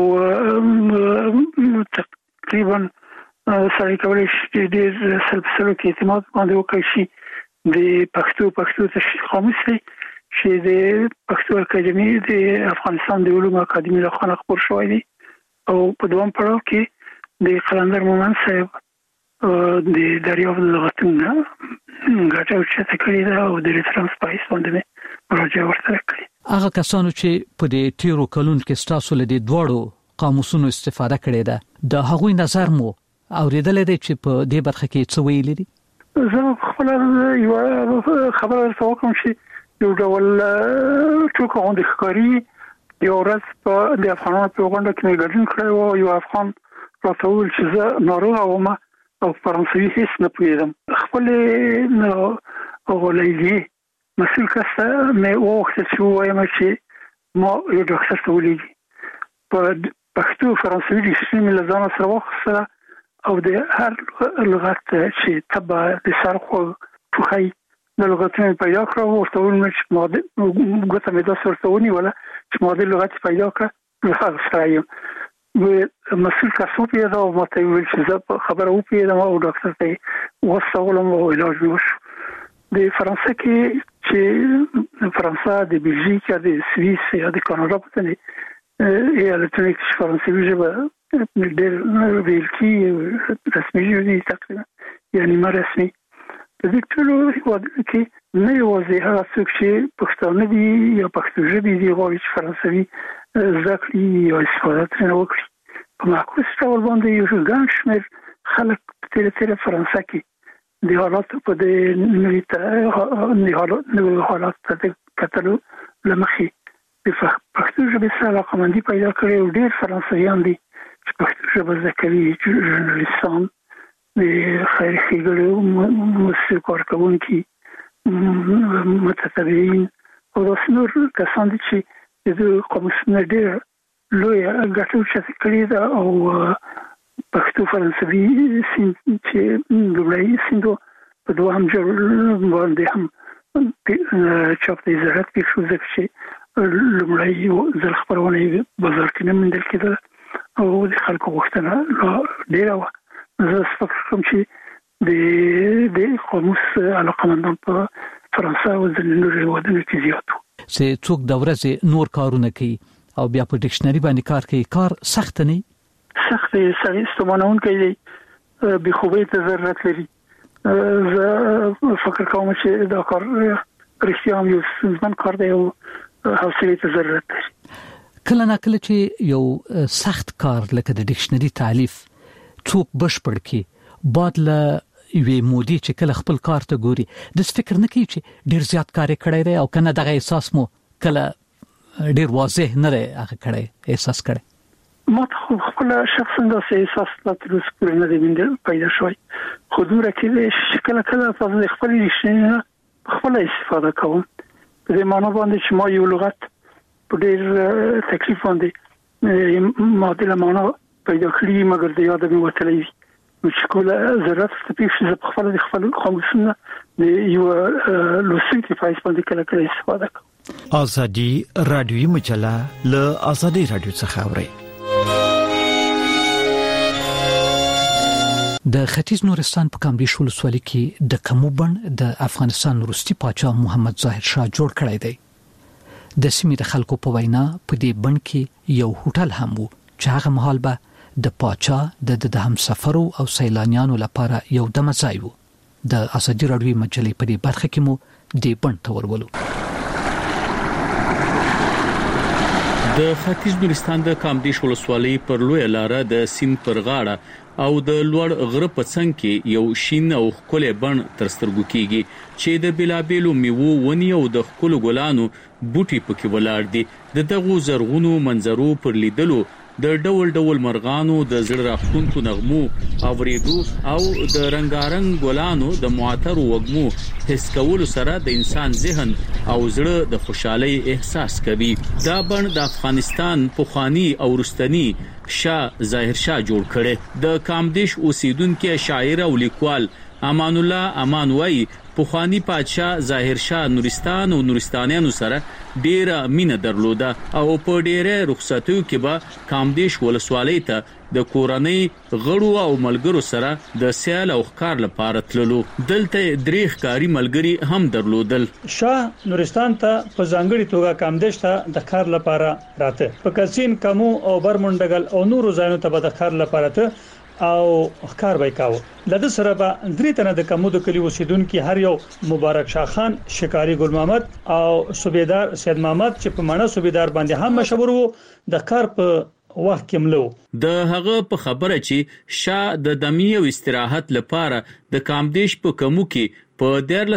تقریبا سړی کولی شي ډېر سلسله کې اعتماد باندې وکړي شي د پښتو تشریح قاموس دی چې د پښتو اکاډمي د افغانستان د علومو اکاډمي له خوا خپور شوی دی او په دوام پړاو کې د قلندر مومن صاحب د دریاب لغتونه غاټه او چې کړی دا او د ریفرنس پایس باندې راځي ورته کړی. هغه کسانو چې په دې تیرو کلونو کې ستاسو له دې دوړو قاموسونو استفاده کړې ده، د هغوی نظر مو اوریدل دي چې په دې برخه کې څه ویل دي؟ زه خپل یو خبره ورته کوم چې یو ډول ټوکو غونډه ښکاری یو ورځ په د افغانانو په غونډه کې ګډون کړی و. یو افغان راته وویل چې زه ناروغه وم او فرانسوي هیڅ نه پوهېدم. خپل ولایي مسؤل کس مې وغوښتل چې ووایم چې ما یو ډاکټر ته ولیږي. په پښتو فرانسوي ډکشنري مې له ځانه سره واخیسته او د هر لغت چې تبع د سر خو ټوخی د لغتونو پیدا کړو. ورته وویل چې ماده ګوته مې داسې ورته ونیوله چې ماده لغت پیدا کړه له هغه سره یم. مسؤل کس وپوهېده او ما ته یې وویل چې زه په خبره وپوهېدم او ډاکټر ته یې واستولم او علاج مې وشو. د فرانسه کې چې فرانسه د بلژیک یا د سویس یا د کاناډا په ځینې ایالتونو کې فرانسوي ژبه ډېر ویل کېږي رسمي ژبه دي تقریبا یا نیمه رسمي. په دې ټولو هېوادونو کې نه یوازې هغه څوک چې پښتانه دي یا پښتو ژبې دي غواړي چې فرانسوي زده کړي یا استفاده ترېنه وکړي. په معکوس ډول باندې یو ګڼ شمېر خلک په تېره فرانسه کې د حالاتو په د نوي حالات ته د کتلو له مخې د پښتو ژبې سره علاقه‌مندي پیدا کړې او ډېر فرانسویان دي چې پښتو ژبه زده کوي. ژورنالیستان، د خیر ښېګړو مؤسسو کارکوونکي، متتبعین او داسې نور کسان دي چې د قاموسونه ډېر لویه ګټه اوچته کړې ده او پښتو فرانسوي سیند چې لومړی سیند په دوهم ځل باندې هم چاپ د زراعت کې شو ځکه چې لومړی ځل خپرونه بازار کې نه موندل کېده او د خلکو غوښتنه ډېره وه. زه فکر کوم چې د قاموس علاقه‌مندان په فرانسه او ځینې نورو هېوادونو کې زیات وو. چې څوک د ورځې نور کارونه کوي او بیا په ډکشنري باندې کار کوي، کار سخت نه سخت سړی ستومانونکی دی، بېخوبۍ ته ضرورت لري. زه فکر کوم چې دا کار رښتیا هم یو ستونزمن کار دی او حوصلې ته ضرورت لري. کله ناکله چې یو سخت کار لکه د ډکشنري تالیف څوک بشپړ کړي بعد له یوې مودې چې کله خپل کار ته ګوري د فکر نه کوي چې ډېر زیات کار کړی دی او کنه دغه احساس مو کله ډېر واضح نه دی هغه کړی احساس کړی. ما ته خپل شخصا داسې احساس لا تر اوسه پورې نه دی پیدا شوی. خو دومره کېدای شي چې کله تاسو د خپل ډکشنري نه خپله استفاده کوم په دې معنا باندې چې ما یو لغت په ډېر تکلیف باندې ماده له معنا پیدا کړي مګر د یاد مې وتلی وي نو چې کوله ضرورت ته پیښ شي زه په خپل قاموسونه د یو لوستونکي په حیث باندې کله استفاده کوم. ازادي رادیوي مجله له ازادي رادیو څخه اوري. د ختیځ نورستان په کامدیش ولسوالۍ کې د کموبن د افغانستان وروستي پاچا محمد ظاهر شاه جوړ کړی دی. د سیمې د خلکو په وینا په دې بن کې یو هوټل هم وو چې هغه مهال به د پاچا د همسفرو او سیلانیانو لپاره یو دمه ځای وو. د ازادي رادیوي مجلې په دې برخه کې مو دې بن ته ورولو. د ختیځ نورستان د کامدیش ولسوالۍ پر لوی لاره د سیند پر غاړه او د لوړ غره په څنګ کې یو شین او ښکلی بڼ تر سترګو کېږي چې د بېلابېلو میوو ونې او د ښکلو ګلانو بوټي پکې ولاړ دي. د دغو زرغونو منظرو پر لیدلو د ډول ډول مرغانو د زړه راښکونکو نغمو اورېدو او د رنگارنګ ګلانو د معطرو وږمو حس کولو سره د انسان ذهن او زړه د خوشحالۍ احساس کوي. دا بڼ د افغانستان پخوانی او وروستنی شاه ظاهر شاه جوړ کړي. د کامدیش اوسیدونکو شاعر او لیکوال امان الله امان وای پخوانی پادشاه ظاهر شاه نورستان او نورستانیانو سره ډیره مینه درلوده او په ډیره رخصتیو کې به کامدیش ولسوالۍ ته د کورنۍ غړو او ملګرو سره د سیال او ښکار لپاره تللو. دلته درې ښکاري ملګري هم درلودل. شاه نورستان ته په ځانګړي توګه کامدیش ته د ښکار لپاره راته په کسین کمو او برمنډګل او نورو ځایونو ته به د ښکار لپاره ته او ښکار به کاوه. لده سره به درې تنه د کمود کلی اوسیدونکو هر یو مبارک شاه خان، شکاری ګل محمد او صوبیدار سید محمد چې په معنی صوبیدار باندې هم مشهور وو د ښکار په وخت کې ملو. د هغه په خبره چې شاه د دمی او استراحت لپاره د کامدیش په کمو کې په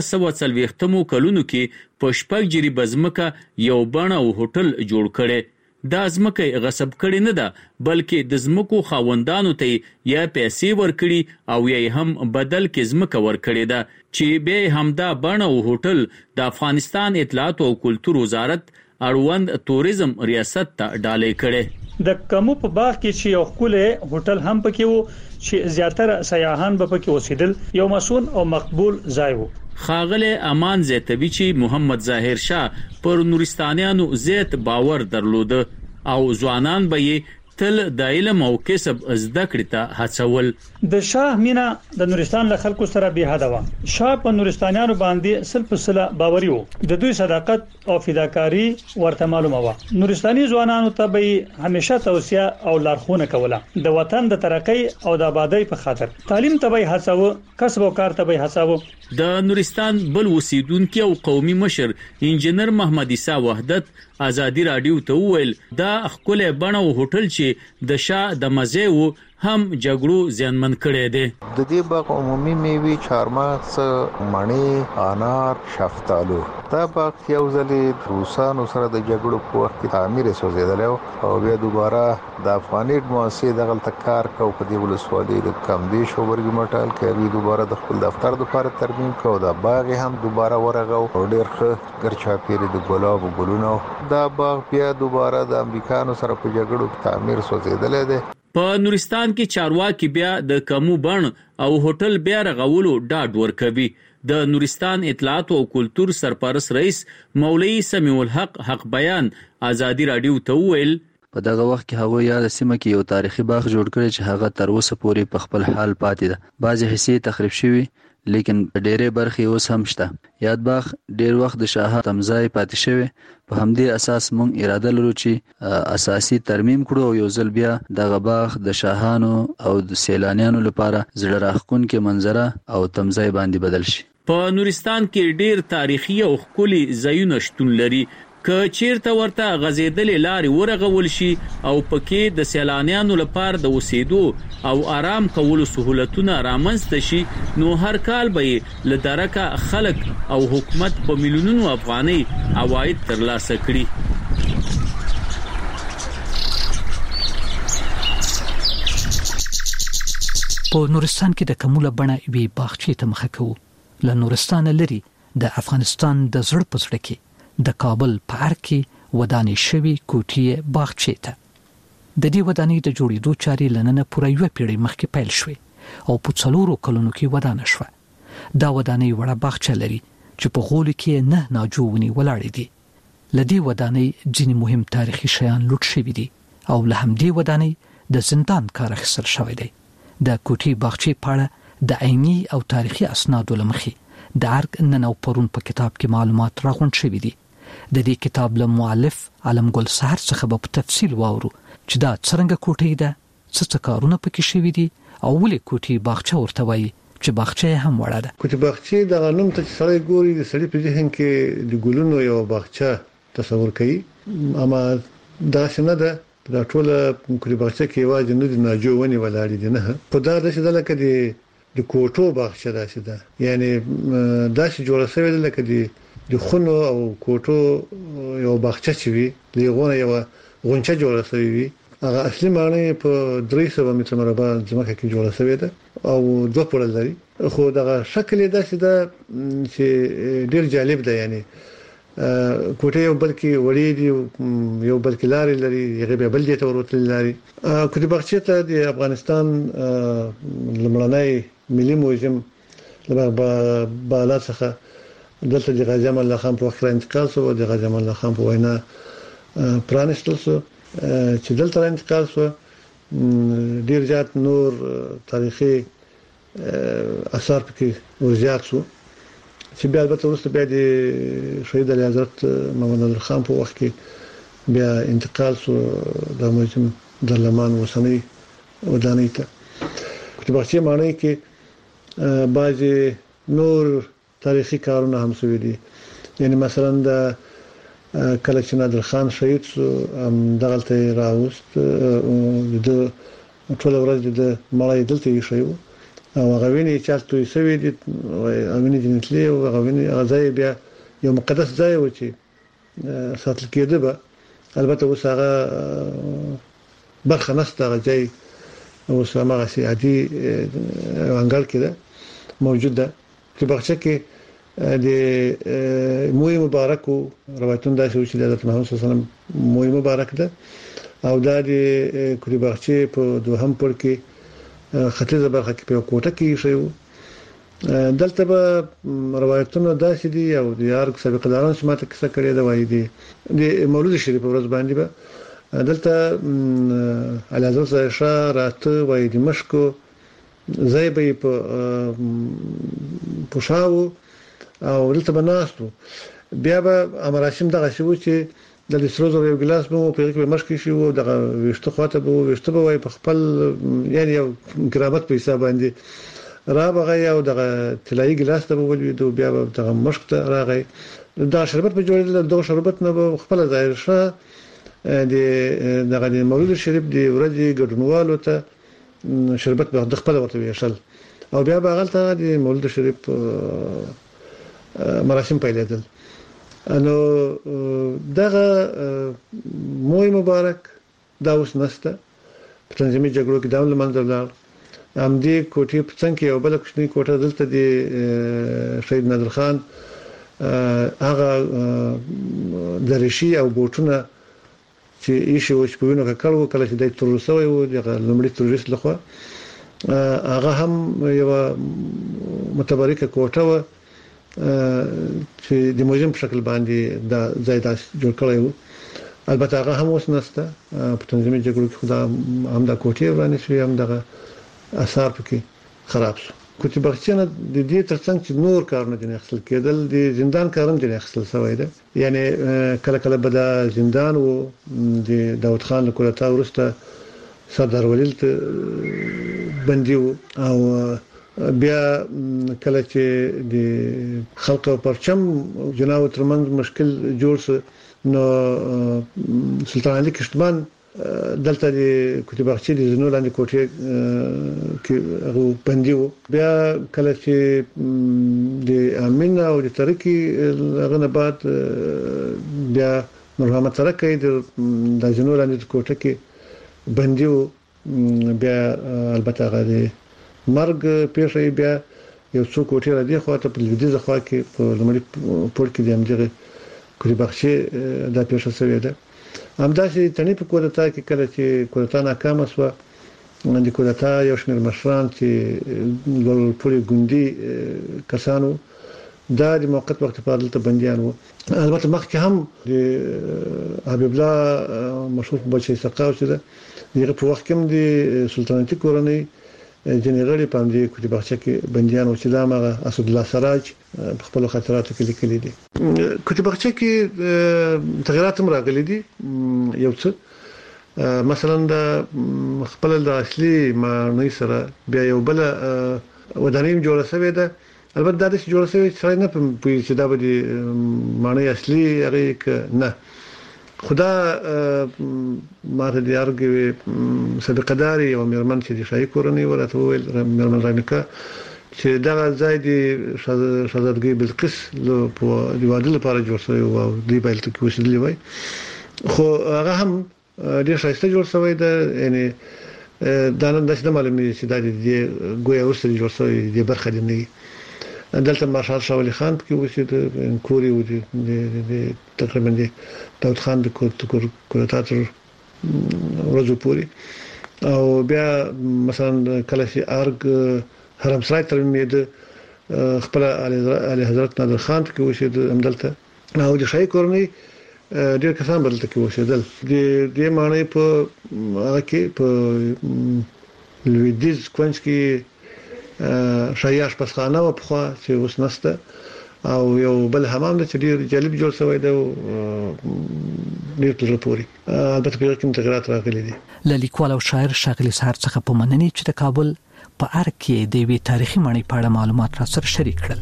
1940 کلونو کې په شپږ جری بزمکه یو بڼه او هوټل جوړ کړي. دا ځمکه غصب کړي نه ده بلکې د ځمکو خاوندانو ته یا پیسې ورکړي او یا هم بدل کې ځمکه ورکړي ده چې به همدا بڼه او هوټل د افغانستان اطلاعات او کلتور وزارت اړوند توریزم ریاست ته ډالۍ کړي. د کمو په باغ کې چې یو خپل هوټل هم پکې وو چې زیاتره سیاحان به پکې اوسېدل، یو مسون او مقبول ځای وو. خاغله امان زیتوی چې محمد ظاهر شاه پر نورستانیانو زیات باور درلوده او ځوانان به یې تل د علم او کسب زده کړې ته هڅول. د شاه مینا د نورستان له خلکو سره به حد و. شاه په نورستانیانو باندې سل په سل باوري وو. د دوی صداقت او فداکاری ورته معلومه و. نورستاني ځوانانو ته به همیشه توصيه او لارښوونه کوله د وطن د ترقۍ او د آبادی په خاطر. تعلیم ته به هڅاو، کسب او کار ته به هڅاو. د نورستان بل اوسیدونکو او قومي مشر انجنیر محمد عیسی وحدت ازادي رادیو ته وویل دا خپل بڼه او هوټل چې د شاه د مزه وو هم جګړو زیانمن کړي دي. د دې باغ عمومي میوي چارمغز، مڼې، انار، شفتالو دا باغ یو ځلې روسانو سره د جګړو په وخت کې تعمیر سوزیدل او بیا دوباره د افغانیت مؤسسې دغه کار کو په دې ولسوالۍ د کمدیش او ورګي مټال کې دوباره د خپل دفتر لپاره ترمیم کو دا باغ هم دوباره ورغو او ډېر ښه ګرچا پیری د ګلاب او ګلونو دا باغ بیا دوباره د امریکانو سره په جګړو تعمیر سوزیدل دي. په نورستان کې چارواکي بیا د کمو بڼ او هوټل بیا رغولو ډاډ ورکوي. د نورستان اطلاعات او کلتور سرپرست رئیس مولوی سمیع الحق حق بیان ازادي رادیو ته ویل په دغه وخت کې هغه یاد سیمه کې یو تاریخي باغ جوړ کړی چې هغه تر اوسه پورې په خپل حال پاتې ده. بعضې حصې تخریب شوي لیکن ډېرې برخې اوس هم شته. یاد باغ ډېر وخت د شاه تمځای پاتې شوی. په همدې اساس مونږ اراده لرو چې اساسي ترمیم کړو او یو ځل بیا دغه باغ د شاهانو او د سیلانیانو لپاره زړه راښکونکې منظره او تمځای باندې بدل شي. په نورستان کې ډېر تاریخي او ښکلي ځایونه شتون لري. که چیرته ورته غزیدلې لارې ورغول شي او پکې د سیلانیانو لپاره د اوسېدو او آرام کولو سہولتونه رامنځته شي نو هر کال به له درکه خلک او حکومت په میلیونونو افغانۍ عواید ترلاسه کړي. په نورستان کې د کموله بڼه وی باغچې ته مخه کوو. له نورستان لري د افغانستان د زړه په زړه کې د کابل په ارګ کې ودانې شوی کوټې باغچې ته. د دې ودانۍ د جوړېدو چارې لننه پوره یو پیړۍ مخکې پیل شوې او په 4 کلونو کې ودانه شوه. دا ودانۍ وړه باغچه لري چې په غول کې نه ناجوونی ولاړې دي. لدې ودانۍ ځینې مهم تاریخي شیان لوټ شوي دي او له همدې ودانۍ د زندان کار اخیستل شوی دی. د کوټې باغچې په اړه د عیني او تاریخي اسنادو لمخې د ارګ نن او پرون په کتاب کې معلومات راغونډ شوي دي. د دې کتاب له مؤلف علم ګل سحر څخه په تفصیل واورو چې دا څنګه کوټې ده، څه کارونه پکې شوي دي او ولې کوټې باغچه ورته وایي چې باغچه هم وړه ده. کوټې باغچه د غنوم ته سړی ګوري د سړي په ذهن کې د ګلونو یو باغچه تصور کوي، اما دا څنګه ده دا ټول کوټې باغچه کې واځي نو د ناجوونی ولاړې دي نه په دا د څه لکه د کوټو باغچه ده، یعنی دا چې جوړه شوی ده لکه د خونو او کوټو یو باغچه چې وي لغونه یو غونچه جوړه شوی وي. هغه اصلي معنی په 300 متر مربع ځمکه کې جوړه شوی ده او 2 پوړه لري. خو دغه شکل یې داسې ده چې ډیر جالب ده، یعنی کوټه یو بلکې وړي دي یو بلکې لارې لري هغه به بل دي ته ورته لري. کوټه باغچه ته د افغانستان لمړنۍ ملي موزیم لبا بالا څخه دلته د غازی امان الله خان په وخت انتقال شو. د غازی امان الله خان په وینا پرانستل شو چې دلته انتقال شو. ډیر زیات نور تاریخي اثار پکې ورزیات شو چې بیا البته وروسته بیا د شهید علي حضرت محمد الله خان په وخت کې بیا انتقال شو د موزیم درلمان وسنۍ ودانۍ ته. کوټه باغچې معنی کې بعضی نور تاریخي کارونه هم شوي دي، یعنی مثلا د کله چې نادر خان شهید شو دغلته راوست د ټول ورځ د مړی دلته یې شوی او غوینه چالتوي سوي دي غوینه جنتلي او غوینه غزای بیا یو مقدس ځای و چې ساتل کېده به البته اوس هغه برخه نشته ځای اوس هغه سي عادي انګل کې ده موجوده په بخښه کې د موي مبارکو روایتونه دا چې د حضرت محمد صلی الله علیه وسلم موي مبارک ده او دا د کوټي بخښه په دوهم پړ کې ختیځه برخه کې په کوټه کې شو دلته به روایتونه داسې دي او د یارګ سابقه داران چې ماته کیسه کړې ده وایي دي د مولود شریف ورځ باندې به دلته علي حضرت عائشہ راته وایي د مشکو ځای به په پښاو او دلته بناستو بیا به امراشم دغه شو چې د لسروزو یو ګلاس به په کې مشکې شو دغه وشته خواته به وشته به وای په خپل یعنی یو کرامت په حساب باندې را بغه یو دغه طلایی ګلاس ته ولوي بیا به دغه مشک ته راغی دا شربت په جوړېدل دغه شربت نه خپل ظاهر شه دغه مولود شریف دی ورځي ګډونوالو ته شربت به د خپل ورته ویشل او بیا به غلطه د مولود شریف مراسم پیلېدل انو دغه موي مبارک دا اوس نسته په تنظیمي جګړو کې داول منځ ولر ام دې کوټې په څنګه یو بل کوچنی کوټه دلته د شهید نادر خان هغه درشي او بوټونه چې ایشي او شپونو کړو کله چې د تروسوي او د لمړي تروریست لخوا هغه هم یو متبرکه کوټه و چې د موزیم په شکل باندې د زیداس جوړ کړی و البته هغه هم اوس نسته په تنظیمي جګړو کې خدا هم د کوټې باندې شوی هم دغه اثر پکې خراب شو کوټې بخښنه د دې ترڅنګ چې نور کارونه دي نخسل کېدل د زندان کارونه دي نخسل شوی دی یعنی کله کله به د زندان او د داوود خان له کولتا ورسته سردار ولیل ته بندي او بیا کله چې د خلق او پرچم جناو ترمنځ مشکل جوړ شو نو سلطان علي کشتمان دلته د کوټې بخښي د زنو لاندې کوټې کې هغه بندي و بیا کله چې د امین او د ترکی غنه بعد بیا مرحمت ترکی د زنو لاندې کوټې کې بندي و بیا البته هغه مرګ پیښې بیا یو څو کوټې را دي خو ته په لویدیزه خوا کې په لمړي پور کې د امدغه کوټې بخښي دا پیښه شوې ده همداسې تنې په کولتا کې کله چې کولتا ناکام شو د کولتا یو شمېر مشران چې پورې ګوندي کسانو دا د موقت وخت په دلته بنديان وو البته مخکې هم د حبیب الله مشهور بچي سقاو چې دغه په وخت کې د سلطنتي کورنۍ جنرال پاندې کوټې بخښه کې بنديان او چې دا مغه اسد الله سراج په خپل خاطراتو کې لیکلي دي کوټې بخښه کې تغیرات هم راغلي دي یو څه مثلا د خپل د اصلي معنی سره بیا یو بل ودانیم جوړه شوې ده البته دا چې جوړه شوې چې نه په چې دا به معنی اصلي هغه نه خدا ماته د یارګي صدقه داري او مرمن چې د شای کورنۍ ورته ویل مرمن رانیکا چې دا ځای د شاهزادګي بلقیس له په دیواده لپاره جوړ شوی او دی بیل ته کوشدلی وای خو هغه هم ډیر شایسته جوړ شوی دا یعنی دا نن د معلومه چې دا د ګویا ورسره جوړ شوی د برخه دی نه دلته مارشال شاه علي خان کې وسید کوري و دي تقریبا د داود خان د کورتاتر ورځو پوری او بیا مثلا کله چې ارګ حرم سرای ترمید خپل علي حضرت نادر خان کې وسید همدلته او د شای کورنۍ ډیر کسان بدلته کې وسیدل د معنی په هغه کې په لویدیز کونج کې شایعش پسخانه او په چې اوس نسته او یو بل حمام د چې ډیر جالب جوړ شوی دی ډیر تر پوري البته په کوم تغیرات راغلي دي لیکوال او شاعر شاغلی سهار څخه په مننې چې د کابل په ارګ کې د وی تاریخي معنی په اړه معلومات را سره شریک کړل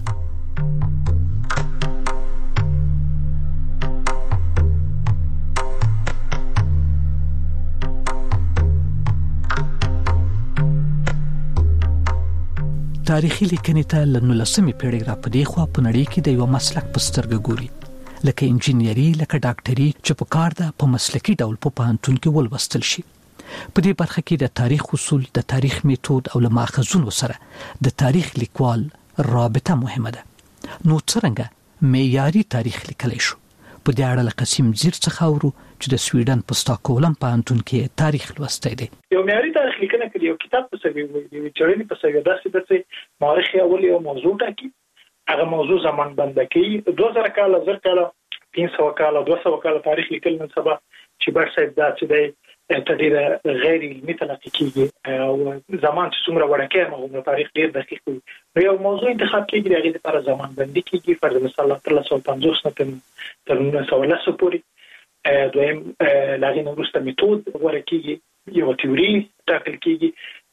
تاریخي لیکنې ته له 19مې پیړۍ را پدې خوا په نړۍ کې د یو مسلک په سترګه ګوري، لکه انجینری، لکه ډاکټري چې په کار ده په مسلکي ډول په پوهنتون کې ولوستل شي. په دې برخه کې د تاریخ اصول، د تاریخ میتود او له ماخذونو سره د تاریخ لیکوال رابطه مهمه ده. نو څنګه معیاري تاریخ لیکلی شو؟ په دې اړه له قسیم زیر څخه اورو چې د سویډن په ستاکهولم پوهنتون کې تاریخ لوستی دی. یو معیاري تاریخ لیکنه کې یو کتاب په سوي دی چې په سوي داسې چې مورخ اول یو موضوع ټاکي، هغه موضوع زمان بند کوي. 2000 کال، 1000 کال، 500 کال، 200 کال تاریخ لیکل نن سبا چې بر صاحب دا چې دی تدیر غیر علمي تلقي کیږي او زمان چې څومره وړاندې موږ تاریخ ډیر دقیق وي. یو موضوع انتخاب کیږي هغه لپاره زمان بندي کیږي، فرض مثلا 1350 نه تر 1910 پورې. دویم لاغین وروسته میتود غوړه کیږي، یو تیوري ټاکل کیږي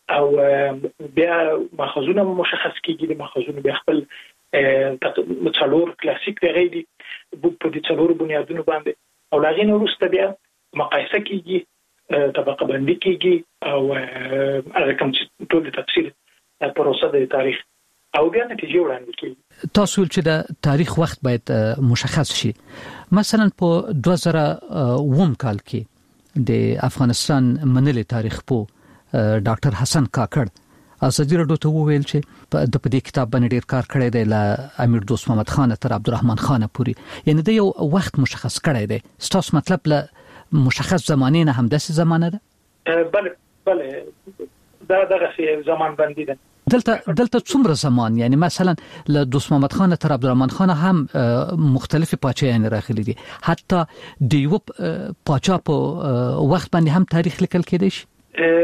او بیا ماخذونه مشخص کیږي. د ماخذونو بیا خپل څلور کلاسیک دی غیدي په دې څلور بنیادونو باندې او لاغین وروسته بیا مقایسه کیږي، طبقه بندي کیږي او هغه کوم چې ټول تفصیل پروسه د تاریخ او بیا نتیجه وړاندې کیږي. تاسو چې د تاریخ وخت باید مشخص شي. مثلا په 2001 کال کې د افغانستان منلي تاریخ په ډاکټر حسن کاکړ ازادي راډیو ته وویل چې د دې کتاب باندې ډیر کار کړی دی، له امیر دوست محمد خان تر عبدالرحمن خان پورې، یعنی د یو وخت مشخص کړی دی. ستاسو مطلب له مشخص زمانه نه هم داسې زمانه ده؟ بله دا دغه زمان بندي ده. دلته څومره زمان، یعنی مثلا له دوست محمد خان تر عبدالرحمن خان هم مختلف پاچایان راغلي دي، حتی د یو پاچا په وخت باندې هم تاریخ لیکل کېدای شي.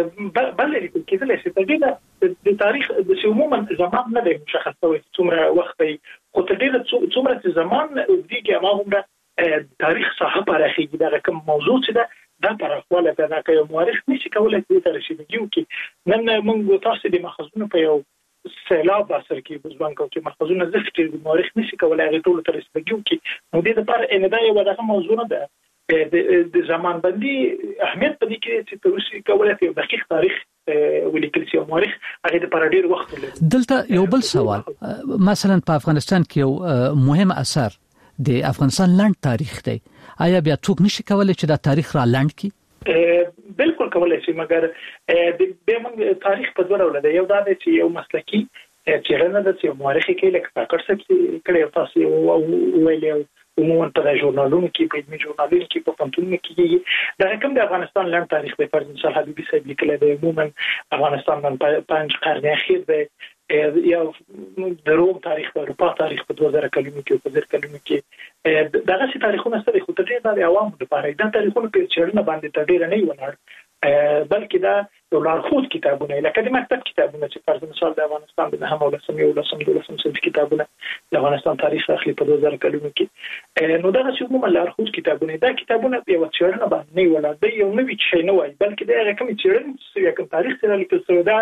بله لیکل کېدای شي. د تاریخ د عموما زمان نه دی مشخص شوی څومره وخت دی، خو تر ډیره څومره زمان دیږي هغه تاریخ ساحه پراخیږي. دا کوم موضوع چې دا پراخواله پیدا کوي. مورخ نشي کولای چې تر رسیدګي وکړي. نن موږ تاسو د ماخذونو په یو سیلاب اثر کې بزبان کوو چې ماخذونه زفت دي، مورخ نشي کولای هغه ټول تر رسیدګي وکړي. نو د دې لپاره ان دا یو دغه موضوع نه ده. د زمان بندي اهمیت په دې کې چې تر رسیدګي کولای یو دقیق تاریخ ولیکل شي. مورخ هغه د پر ډیر وخت لري. دلته یو بل سوال، مثلا په افغانستان کې یو مهم اثر د افغانستان لاند تاریخ دی. آیا بیا څوک نشي کولای چې دا تاریخ را لاند کی؟ بالکل کولای شي، مګر د موږ تاریخ په دوه ډول دی. یو دا چې یو مسلکی څېړنه ده چې مورخ کې لکه کاکړ څه کړي تاسو او ویلو عموما په ژورنالونو کې، په علمي ژورنالونو کې، په پوهنتونونو کې دا کوم د افغانستان لاند تاریخ دی. فرض مثال حبیبي صاحب لیکلی دی عموما افغانستان باندې 5 قرن اخیر دی. یا د روم تاریخ، د اروپا تاریخ په 2000 کلونو کې او په 1000 کلونو کې دغه سي تاریخونه سره خو تر ډیره د عوامو لپاره د تاریخونو په چیرنه باندې تر ډیره نه ونړ، بلکې دا یو لارښود کتابونه لکه د مکتب کتابونه چې فرض مثال د افغانستان د هم ولسمي او لسم صنف کتابونه د افغانستان تاریخ اخلي په 2000 کلونو کې. نو دا چې عموما لارښود کتابونه، دا کتابونه یو چیرنه باندې نه ولاړ دی، یو نوی شي نه وای، بلکې دا کوم چیرنه چې کوم تاریخ سره لیکل شوی دا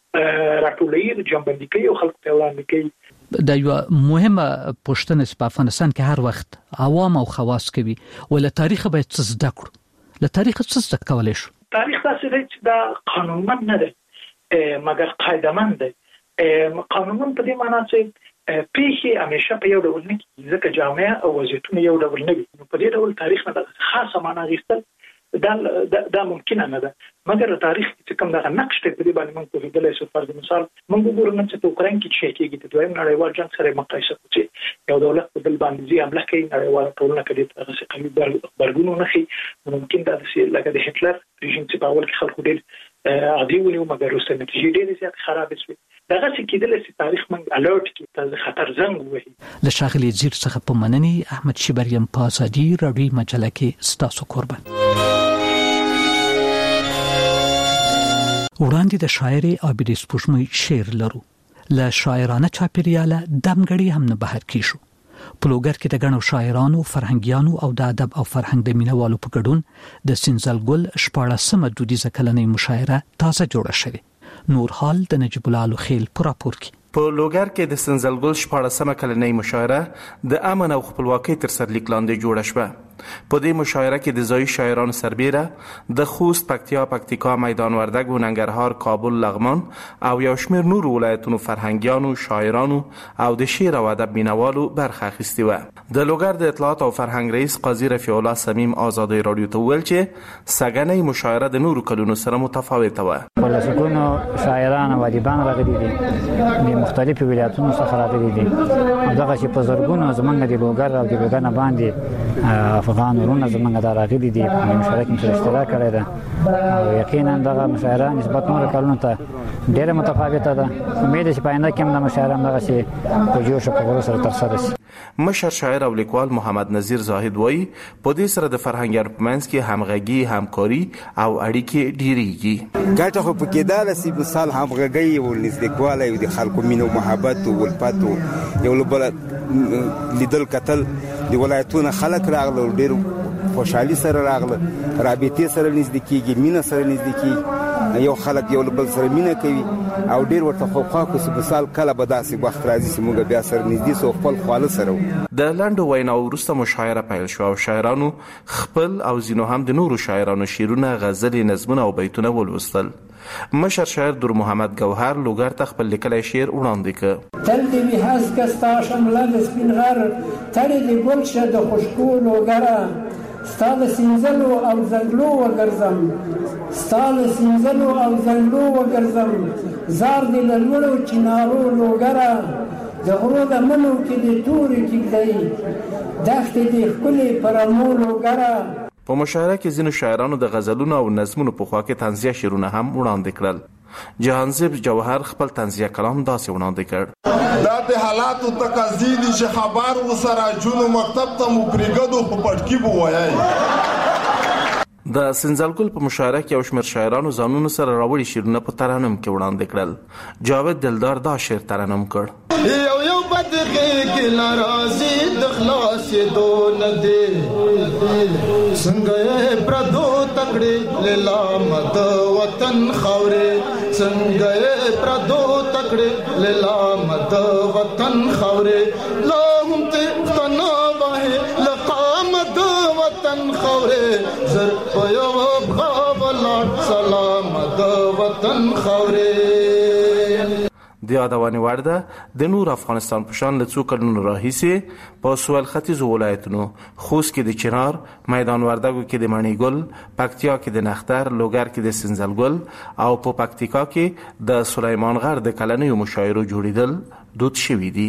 راټولې د جنبندي کوي او خلک ته وړاندې کوي. دا یو مهمه پوښتنه په افغانستان کې هر وخت عوام او خواص کوي، ول تاریخ باید څه زده کړو. له تاریخ څه زده کولای شو؟ تاریخ داسې دی چې دا قانونمند نه دی مګر قاعده‌مند دی. قانونمند په دې معنی چې پیښې همیشه په یو ډول نه کیږي، ځکه جامعه او وضعیتونه یو ډول نه وي. په دې ډول تاریخ نه د خاصه معنی غوښتل دا ممکن نه ده. مګر تاریخ چې کوم دغه نقش ته په دې باندې موږ په دې شو. فرض مثال موږ وګورو چې په اوکراین کې چې کېږي د دویم نړیوال جنگ سره مقایسه کوي، یو دولت په بل باندې حمله کوي، نړیوال ټولنه کوي هغه څه قوي برګونو نه خي. ممکن دا چې لکه د هټلر رژیم چې په اول کې خلکو ډېر عادي ونیو، مګر وروسته نتیجې ډېرې زیات خراب شوې. دغه چې کېدل چې تاریخ موږ الرټ کې ته خطر زنګ وهي. له شاغلي زیر څخه په مننې احمد شبریم په ازادي راډیو مجله کې ستاسو قربان. وړاندې د شاعر عابد سپوږمۍ شعر لرو. له شاعرانه چاپیریاله دمګړی هم نه بهر کیشو. په لوګر کې د غنو شاعرانو، فرهنګیانو او د ادب او فرهنګ د مینوالو په ګډون د سنځل ګل 14مه دودیزه کلنۍ مشاعره تازه جوړه شوه. نور حال د نجیب الله خیل پر راپور کې. په لوګر کې د سنځل ګل 14مه کلنۍ مشاعره د امن او خپلواکۍ تر سرلیک لاندې جوړه شوه. په دې مشاعره کې د ځایي شاعرانو سربېره د خوست، پکتیکا، میدان وردګ و ننګرهار، کابل، لغمان او یو شمېر نورو ولایتونو فرهنګیانو، شاعرانو او د شعر او ادب مینوالو برخه اخیستې وه. د لوګر د اطلاعات او فرهنګ رئیس قاضي رفیع الله صمیم آزادۍ رادیو ته وویل چې سږنۍ مشاعره د نورو کلونو سره متفاوته وه. ولسګونو شاعران او ادیبان راغلي دي د مختلفو ولایتونو څخه راغلي دي. دغه چې په زرګونو زمونږ د لوګر او د لوګر نه باندې افغان ورونه زمونږ د راغلي دي په مشارکت کې اشتراک کړی ده او یقینا دغه مشاعره نسبت نورو کلونو ته ډېره متفاوته ده. امید چې په آینده کې هم د مشاعره دغه چې په جوش او په غرور سره ترسره شي. مشر شاعر او لیکوال محمد نذیر زاهد وایي په دې سره د فرهنګیانو په منځ کې همغږي، همکاري او اړیکې ډېرېږي. ګټه خو پکې دا ده چې مثال همغږي او نزدېکوالی او د خلکو مینه او محبت او الفت او یو له بله لیدل کتل د ولایتونو خلک راغله او ډېر خوشحالي سره راغله، رابطې سره نږدې کېږي، مینه سره نږدې کېږي، یو خلک یو له بل سره مینه کوي او ډېر ورته خوښ چې مثال کله به داسې وخت راځي چې موږ بیا سره نږدې سو خپل خواله سره. د لنډو ویناو وروسته مشاعره پیل شو او شاعرانو خپل او ځینو هم د نورو شاعرانو شعرونه، غزلې، نظمونه او بیتونه ولوستل. مشر شاعر دور محمد گوهر لوګر ته خپل لیکلی شعر وړاندې کړ. تل دې وي هسکه ستا شمله د سپین غر، تړې دې ګل شه د خوشبو لوګره، ستا د سینځلو او ځنګلو وګرځم، ستا د سینځلو او ځنګلو وګرځم، زار دې له لوړو چنارو لوګره، د غرو د منو کې دې تورې کېږدئ، دښتې دې ښکلې په رمو لوګره. په مشاعره کې ځینو شاعرانو د غزلونو او نظمونو په خوا کې طنزیه شعرونه هم وړاندې کړل. جهانزیب جوهر خپل طنزیه کلام داسې وړاندې کړ: دا د حالاتو تقاضې دي چې خبر وسره جونو مکتب ته مو پرېږدو په پټکي به وایي. د سنځلګل په مشاعره کې یو شمېر شاعرانو ځانونو سره راوړي شعرونه په ترنم کې وړاندې کړل. جاوید دلدار دا شعر ترنم کړ: یو بدغې کې ناراضي د خلاصېدو نه دی، څنګه پردو تکړې لیلام د وطن خاورې، څنګه پردو تکړې لیلام د وطن خاورې، لا هم ته تنا واه لقام د وطن خاورې، زر په یو غاولاټ سلام د وطن خاورې. د یادونې وړ ده د نور افغانستان په شان له څو کلونو راهیسې په سویل ختیځو ولایتونو خوست کې د چنار، میدان وردګو کې د مڼې ګل، پکتیا کې د نختر، لوګر کې د سنځل ګل او په پکتیکا کې د سلیمان غر د کلنیو مشاعرو جوړیدل دود شوي دي.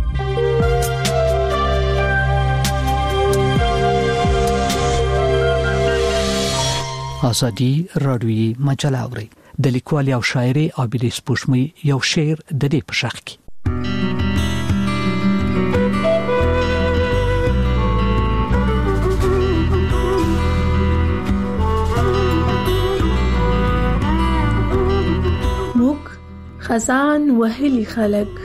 آزادي رادیویي مجله اوري. د لیکوالۍ او شاعرۍ عابدې سپوږمۍ یو شعر د دې په شاخ کې: موږ خزان وهلي خلک،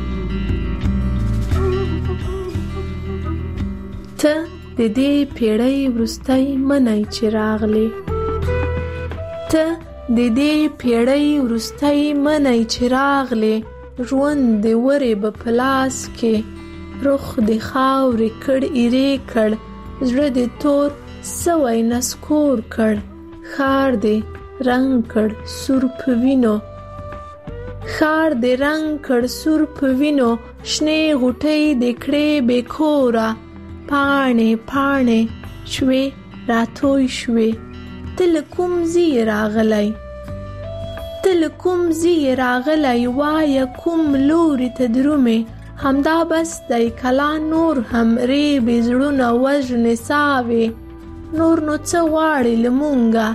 ته د دې پیړۍ وروستی منی چې راغلې، ته د دې پیړۍ وروستی منی چې راغلې، ژوند د ورې به په لاس کې، رخ د خاورې کړ ایرې کړ، زړه د تور سوی نسکور کړ، ښار د رنګ کړ سور په وینو، ښار د رنګ کړ سور په وینو، شنې غوټۍ د کړې بې کوره، پاڼې پاڼې شوې راتوی شوې، تل کوم زی راغلی، تل کوم زی راغلی، وایه کوم لوري ته درومې، همدا بس دی کلا نور هم ریبې زړونه وژنې ساوې، نور نو څه غواړې له مونږه،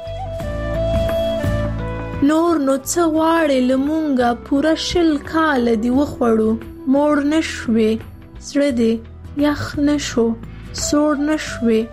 نور نو څه غواړې له مونږه، پوره 20 کاله دې وخوړو، موړ نه شوې، زړه دې یخ نه شو، سوړ نه شوې،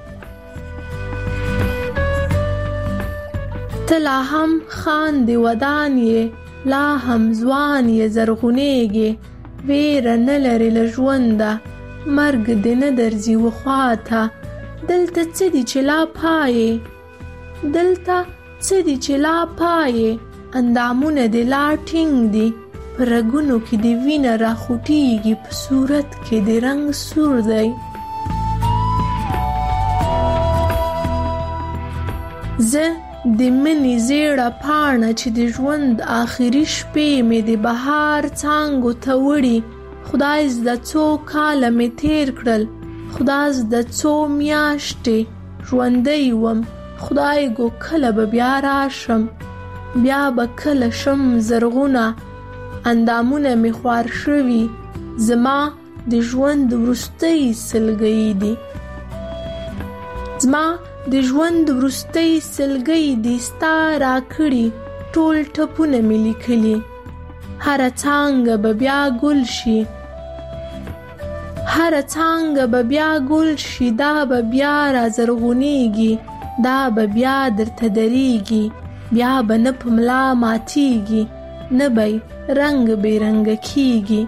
ته لا هم خاندې ودان یې، لا هم ځوان یې زرغونېږې، ویره نه لرې له ژونده، مرګ دې نه درځي وخواته، دلته څه دي چې لا پایې، دلته څه دي چې لا پایې، اندامونه دې لا ټینګ دي، په رګونو کې دې وینه راخوټېږي، په صورت کې دې رنګ سور دی. زه د مني زیړه پاڼه چې د ژوند آخري شپې مې د بهار څانګو ته وړي. خدای زده څو کاله مې تیر کړل، خدای زده څو میاشتې ژوندی وم. خدای ګو کله به بیا راشم، بیا به کله شم زرغونه. اندامونه مې خوار شوي، زما د ژوند وروستۍ سلګۍ دي. زما د ژوند وروستۍ سلګۍ دي ستا راکړي ټول ټپونه مې لیکلي. هره څانګه به بیا ګل شي، هره څانګه به بیا ګل شي. دا به بیا را زرغونیږي، دا به بیا درته دریږي. بیا به نه په ملا ماتیږي، نه به رنګ بې رنګه کیږي.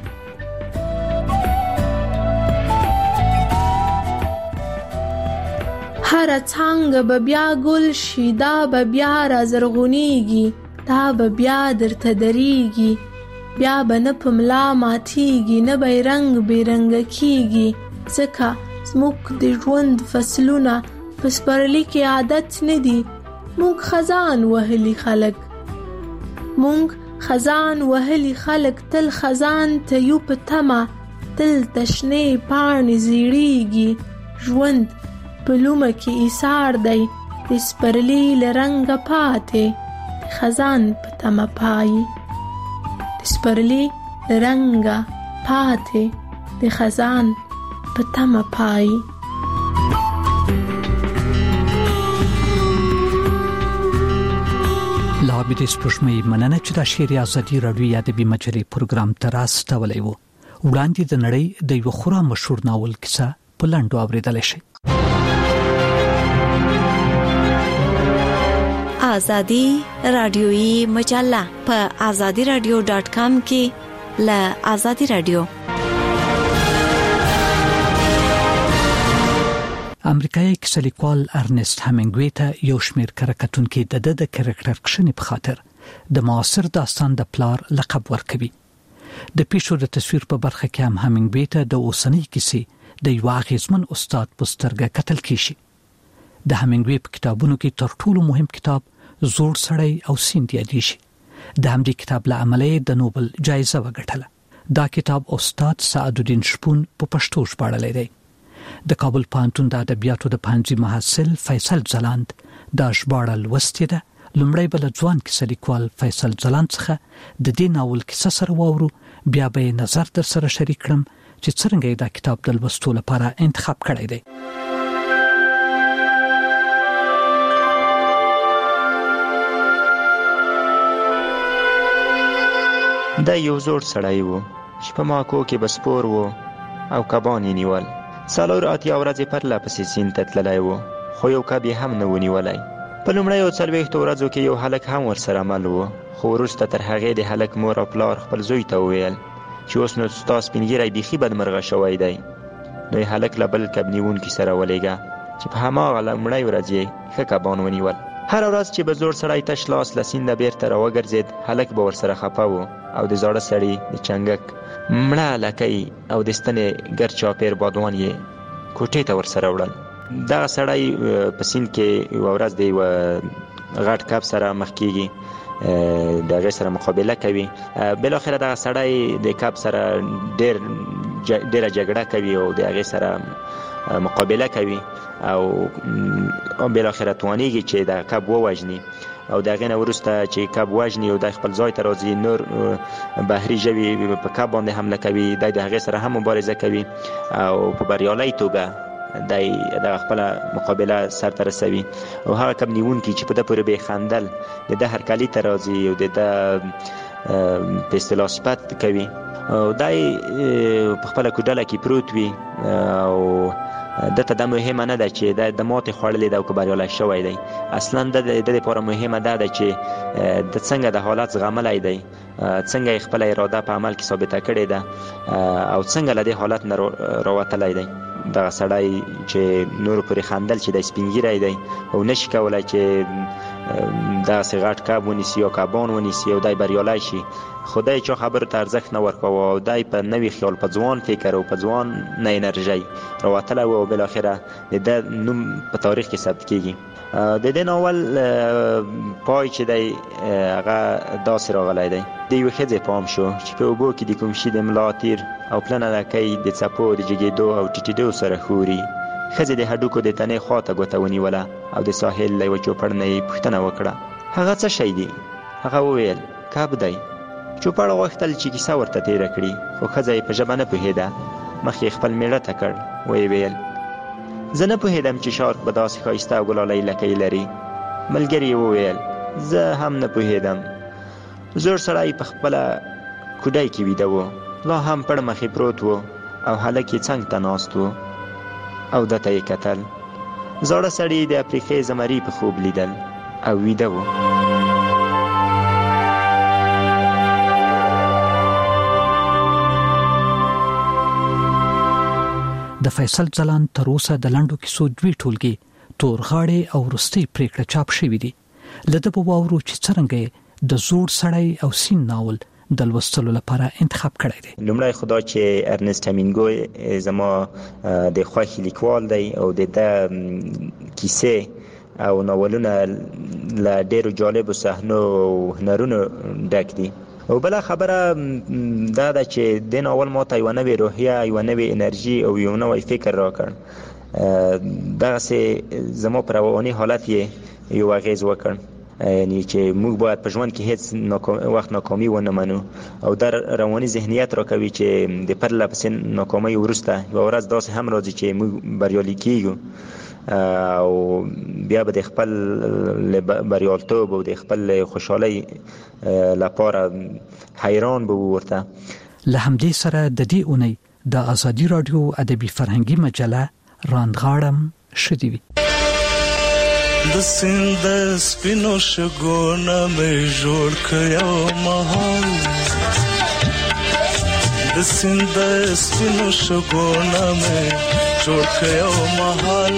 هره څانګه به بیا ګل شي، دا به بیا را زرغونیږي، دا به بیا درته دریږي. بیا به نه په ملا ماتیږي، نه به رنګ بې رنګه کیږي. ځکه زموږ د ژوند فصلونه په سپرلي کې عادت نه دي. موږ خزان وهلي خلک، موږ خزان وهلي خلک، تل خزان ته یو په تمه، تل تشنې پاڼې زیړیږي. ژوند په لومه کې ایثار دی، د سپرلي له رنګه پاتې، خزان په تمه پایي. د سپرلي له رنګه پاتې، د خزان په تمه پایي. لابد سپوږمۍ مننه چې د شعر ازادي رادیو ادبي مجلې پروګرام ته راستولی وو. وړاندې د نړۍ د یو خورا مشهور ناول کیسه په لنډو اوریدلی شئ. ازادي رادیویی مجله په azadiradio.com کې له ازادي رادیو. امریکایي کیسهلیکوال ارنست همینګوی ته یو شمېر کرکټونکي د کرکټر کښنې په خاطر د معاصر داستان د پلار لقب ورکوي. د پیښو د تصویر په برخه کې هم همینګوی ته د اوسنۍ کیسې د یو اغیزمن استاد په سترګه کتل کیږي. د همینګوی په کتابونو کې تر ټولو مهم کتاب زوړ سړی او سیند یادیږي. د همدې کتاب له امله د نوبل جایزه وګټله. دا کتاب استاد سعدالدین شپون په پښتو ژباړلی دی. د کابل پوهنتون د ادبیاتو د پوهنځي محصل فیصل ځلاند دا ژباړه لوستې ده. لومړی به له ځوان کیسهلیکوال فیصل ځلاند څخه د دې ناول کیسه سره واورو، بیا به یې نظر در سره شریک کړم چې څرنګه یې دا کتاب د لوستو لپاره انتخاب کړی دی. دا یو زوړ سړی و چې په ماکو کې بسپور و او کبان یې نیول. څلور اتیا ورځې پرله پسې سیند ته تللی و، خو یو کب یې هم نه و نیولی. په لومړیو 40 ورځو کې یو هلک هم ورسره مل و، خو وروسته تر هغې د هلک مور او پلار خپل زوی ته وویل چې اوس نو ستا سپینږیری بیخي بدمرغه شوی دی. نو یې هلک له بل کب نیونکي سره ولېږه چې په هماغه لومړۍ ورځ یې ښه کبان ونیول. هره ورځ چې به زوړ سړی تش لاس له سینده بیرته راوګرځېد، هلک به ورسره خفه و او د زاړه سړي د چنګک مړه لکۍ او د ستنې ګرد چاپېر بادوان یې کوټې ته ورسره وړل. دغه سړی په سیند کې یوه ورځ د یوه غټ کب سره مخ کېږي، د هغې سره مقابله کوي. بالاخره دغه سړی د کب سره ډېره جګړه کوي او د هغې سره مقابله کوي او بالاخره توانیږي چې د کب ووژني. او د هغې نه وروسته چې کب وژني او د خپل ځای ته راځي، نور بحري ژوي په کب باندې حمله کوي، د هغې سره هم مبارزه کوي او په بریالۍ توګه د خپله مقابله سرته رسوي. او هغه کب نیونکي چې په ده پورې به یې خندل، د ده هرکلي ته راځي او د ده په اصطلاح صفت کوي، او دا یې په خپله کوډله کې پروت وي او دته دا مهمه نه ده چې د ماتې خوړلې ده او که بریالی شوی دی. اصلا د دپاره مهمه دا ده چې د څنګه د حالت زغملی دی، څنګه یې خپله اراده په عمل کې ثابته کړې ده او څنګه له دې حالت نه راوتلی دی. دغه سړی چې نورو پورې خندل چې دی سپین ږیری دی او نشي کولی چې داسې غټ کب ونیسي یا کبان ونیسي او دای بریالی شي، خدای چا خبرو ته ارزښت نه ورکاوه او دای په نوي خیال، په ځوان فکر او په ځوان نه انرژي راوتلی و او بالاخره د ده نوم په تاریخ کې ثبت کیږي. د دې ناول پای چې دی هغه داسې راغلی دی. د یوې ښځې پام شو چې په اوبو کې د کوم شي د ملا تیر او پلنه لکۍ د څپو د جګېدو او ټیټېدو سره ښوري. ښځې د هډوکو د تنې خواته ګوته ونیوله او د ساحل له یوه چوپړ نه یې پوښتنه وکړه، هغه څه شی دی؟ هغه وویل کب دی. چوپړ غوښتل چې کیسه ورته تېره کړي، خو ښځه یې په ژبه نه پوهېده. مخ یې خپل میړه ته کړ، ویې ویل زه نه پوهېدم چې شارک به داسې ښایسته او ګلالۍ لکۍ لري. ملګري یې وویل زه هم نه پوهېدم. زوړ سړی په خپله کوډۍ کې ویده و، لا هم پړ مخې پروت و او هلک یې څنګ ته ناست و او ده ته یې کتل. زاړه سړي د افریقې زمري په خوب لیدل او ویده و. د فیصل ځلان تر اوسه د لنډو کیسو 2 ټولګي تورغاړې او وروستۍ پریکړه چاپ شوې دي. له ده به واورو چې څرنګه د زوړ سړی او سین ناول د لوستلو لپاره انتخاب کړی دی. لومړی خو دا چې ارنست همینګوی زما د خوښې لیکوال دی او د ده کیسې او ناولونه له ډېرو جالبو صحنو او هنرونو ډک دي. او بله خبره دا ده چې د ناول ماته یوه نوې روحیه، یوه نوې انرژي او یو نوی فکر راکړ. دغسې زما په رواني حالت یې یو اغېز وکړ، یعنی چې موږ باید په ژوند کې هیڅ وخت ناکامي ونه منو او دا رواني ذهنیت راکوي چې د پرله پسې ناکامۍ وروسته یوه ورځ داسې هم راځي چې موږ بریالي کیږو او بیا به د خپل بریالیتوب او د خپل خوشحالۍ لپاره حیران به ورته. له همدې سره د دې اونۍ د ازادي راډیو ادبي فرهنګي مجله راندغاړم شدي وي. د سیند سپینو شګونه مې جوړ کړو مهال، د سیند سپینو شګونه مې جوړ کړو مهال،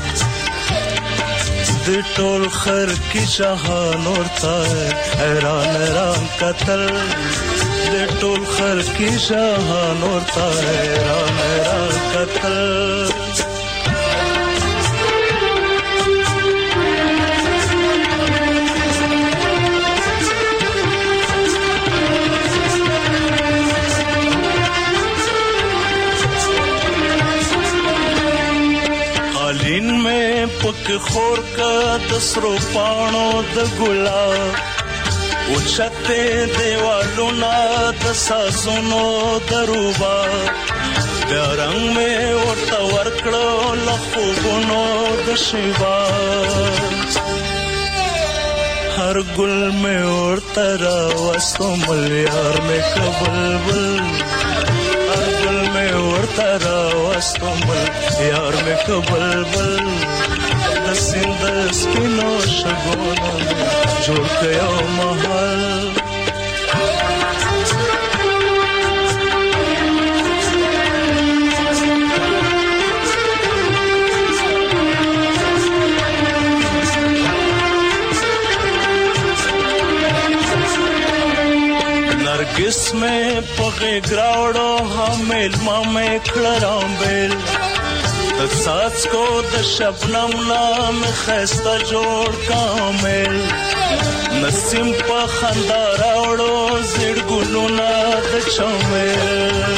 د ټول خر کی جهان ورته حیران قتل، د ټول خر کی جهان ورته حیران قتل. قالین میں پک خور کا دسرو پانو د ګلاب، اوچته دیوالو نا د ساسونو دروبا، د رنگ میں ورته ورکړو لخوبونو د شیوا، هر ګل میں ورته راوستو ملیار میں کبلبل، هر ګل میں ورته راوستو ملیار میں کبلبل، د سیند سپینو شګونو جوړ کړو محل. नरगिस में पगे ग्रावड़ो हमेल मामे खड़रांबेल, सास को द शबनम नाम खस्ता जोड़ कामेल, नसीम पा खंदा रावड़ो जिड़ गुलुना द चमेल,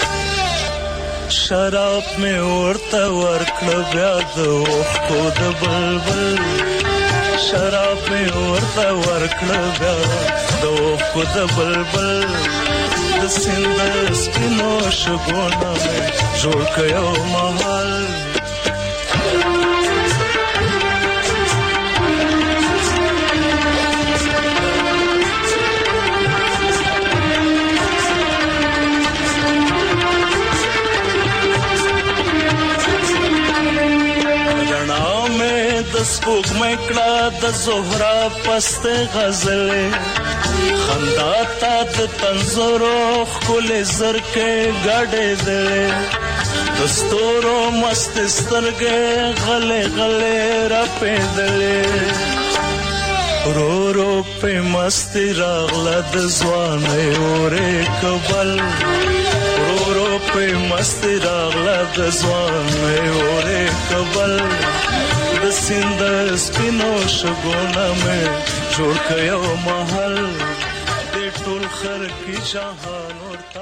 शराब में उड़ता वर्कड़ ब्याद को द बलबल, शराब में उड़ता वर्कड़ ब्याद को द बलबल, द सिंध स्पिनो शगोना में जोड़ कयो महल. स्पूक में कड़ा द जोहरा पस्ते गजले, खंदाता द तंजरो खुले जर के गाड़े दले, दस्तूरो मस्त सरगे गले गले रपे दले, رو رو په مستی راغله د ځوانۍ اورې کبل رو رو په مستی راغله د ځوانۍ اورې کبل د سیند سپینو شګونه مې جوړ کړ یو محل د ټول خر کی جهان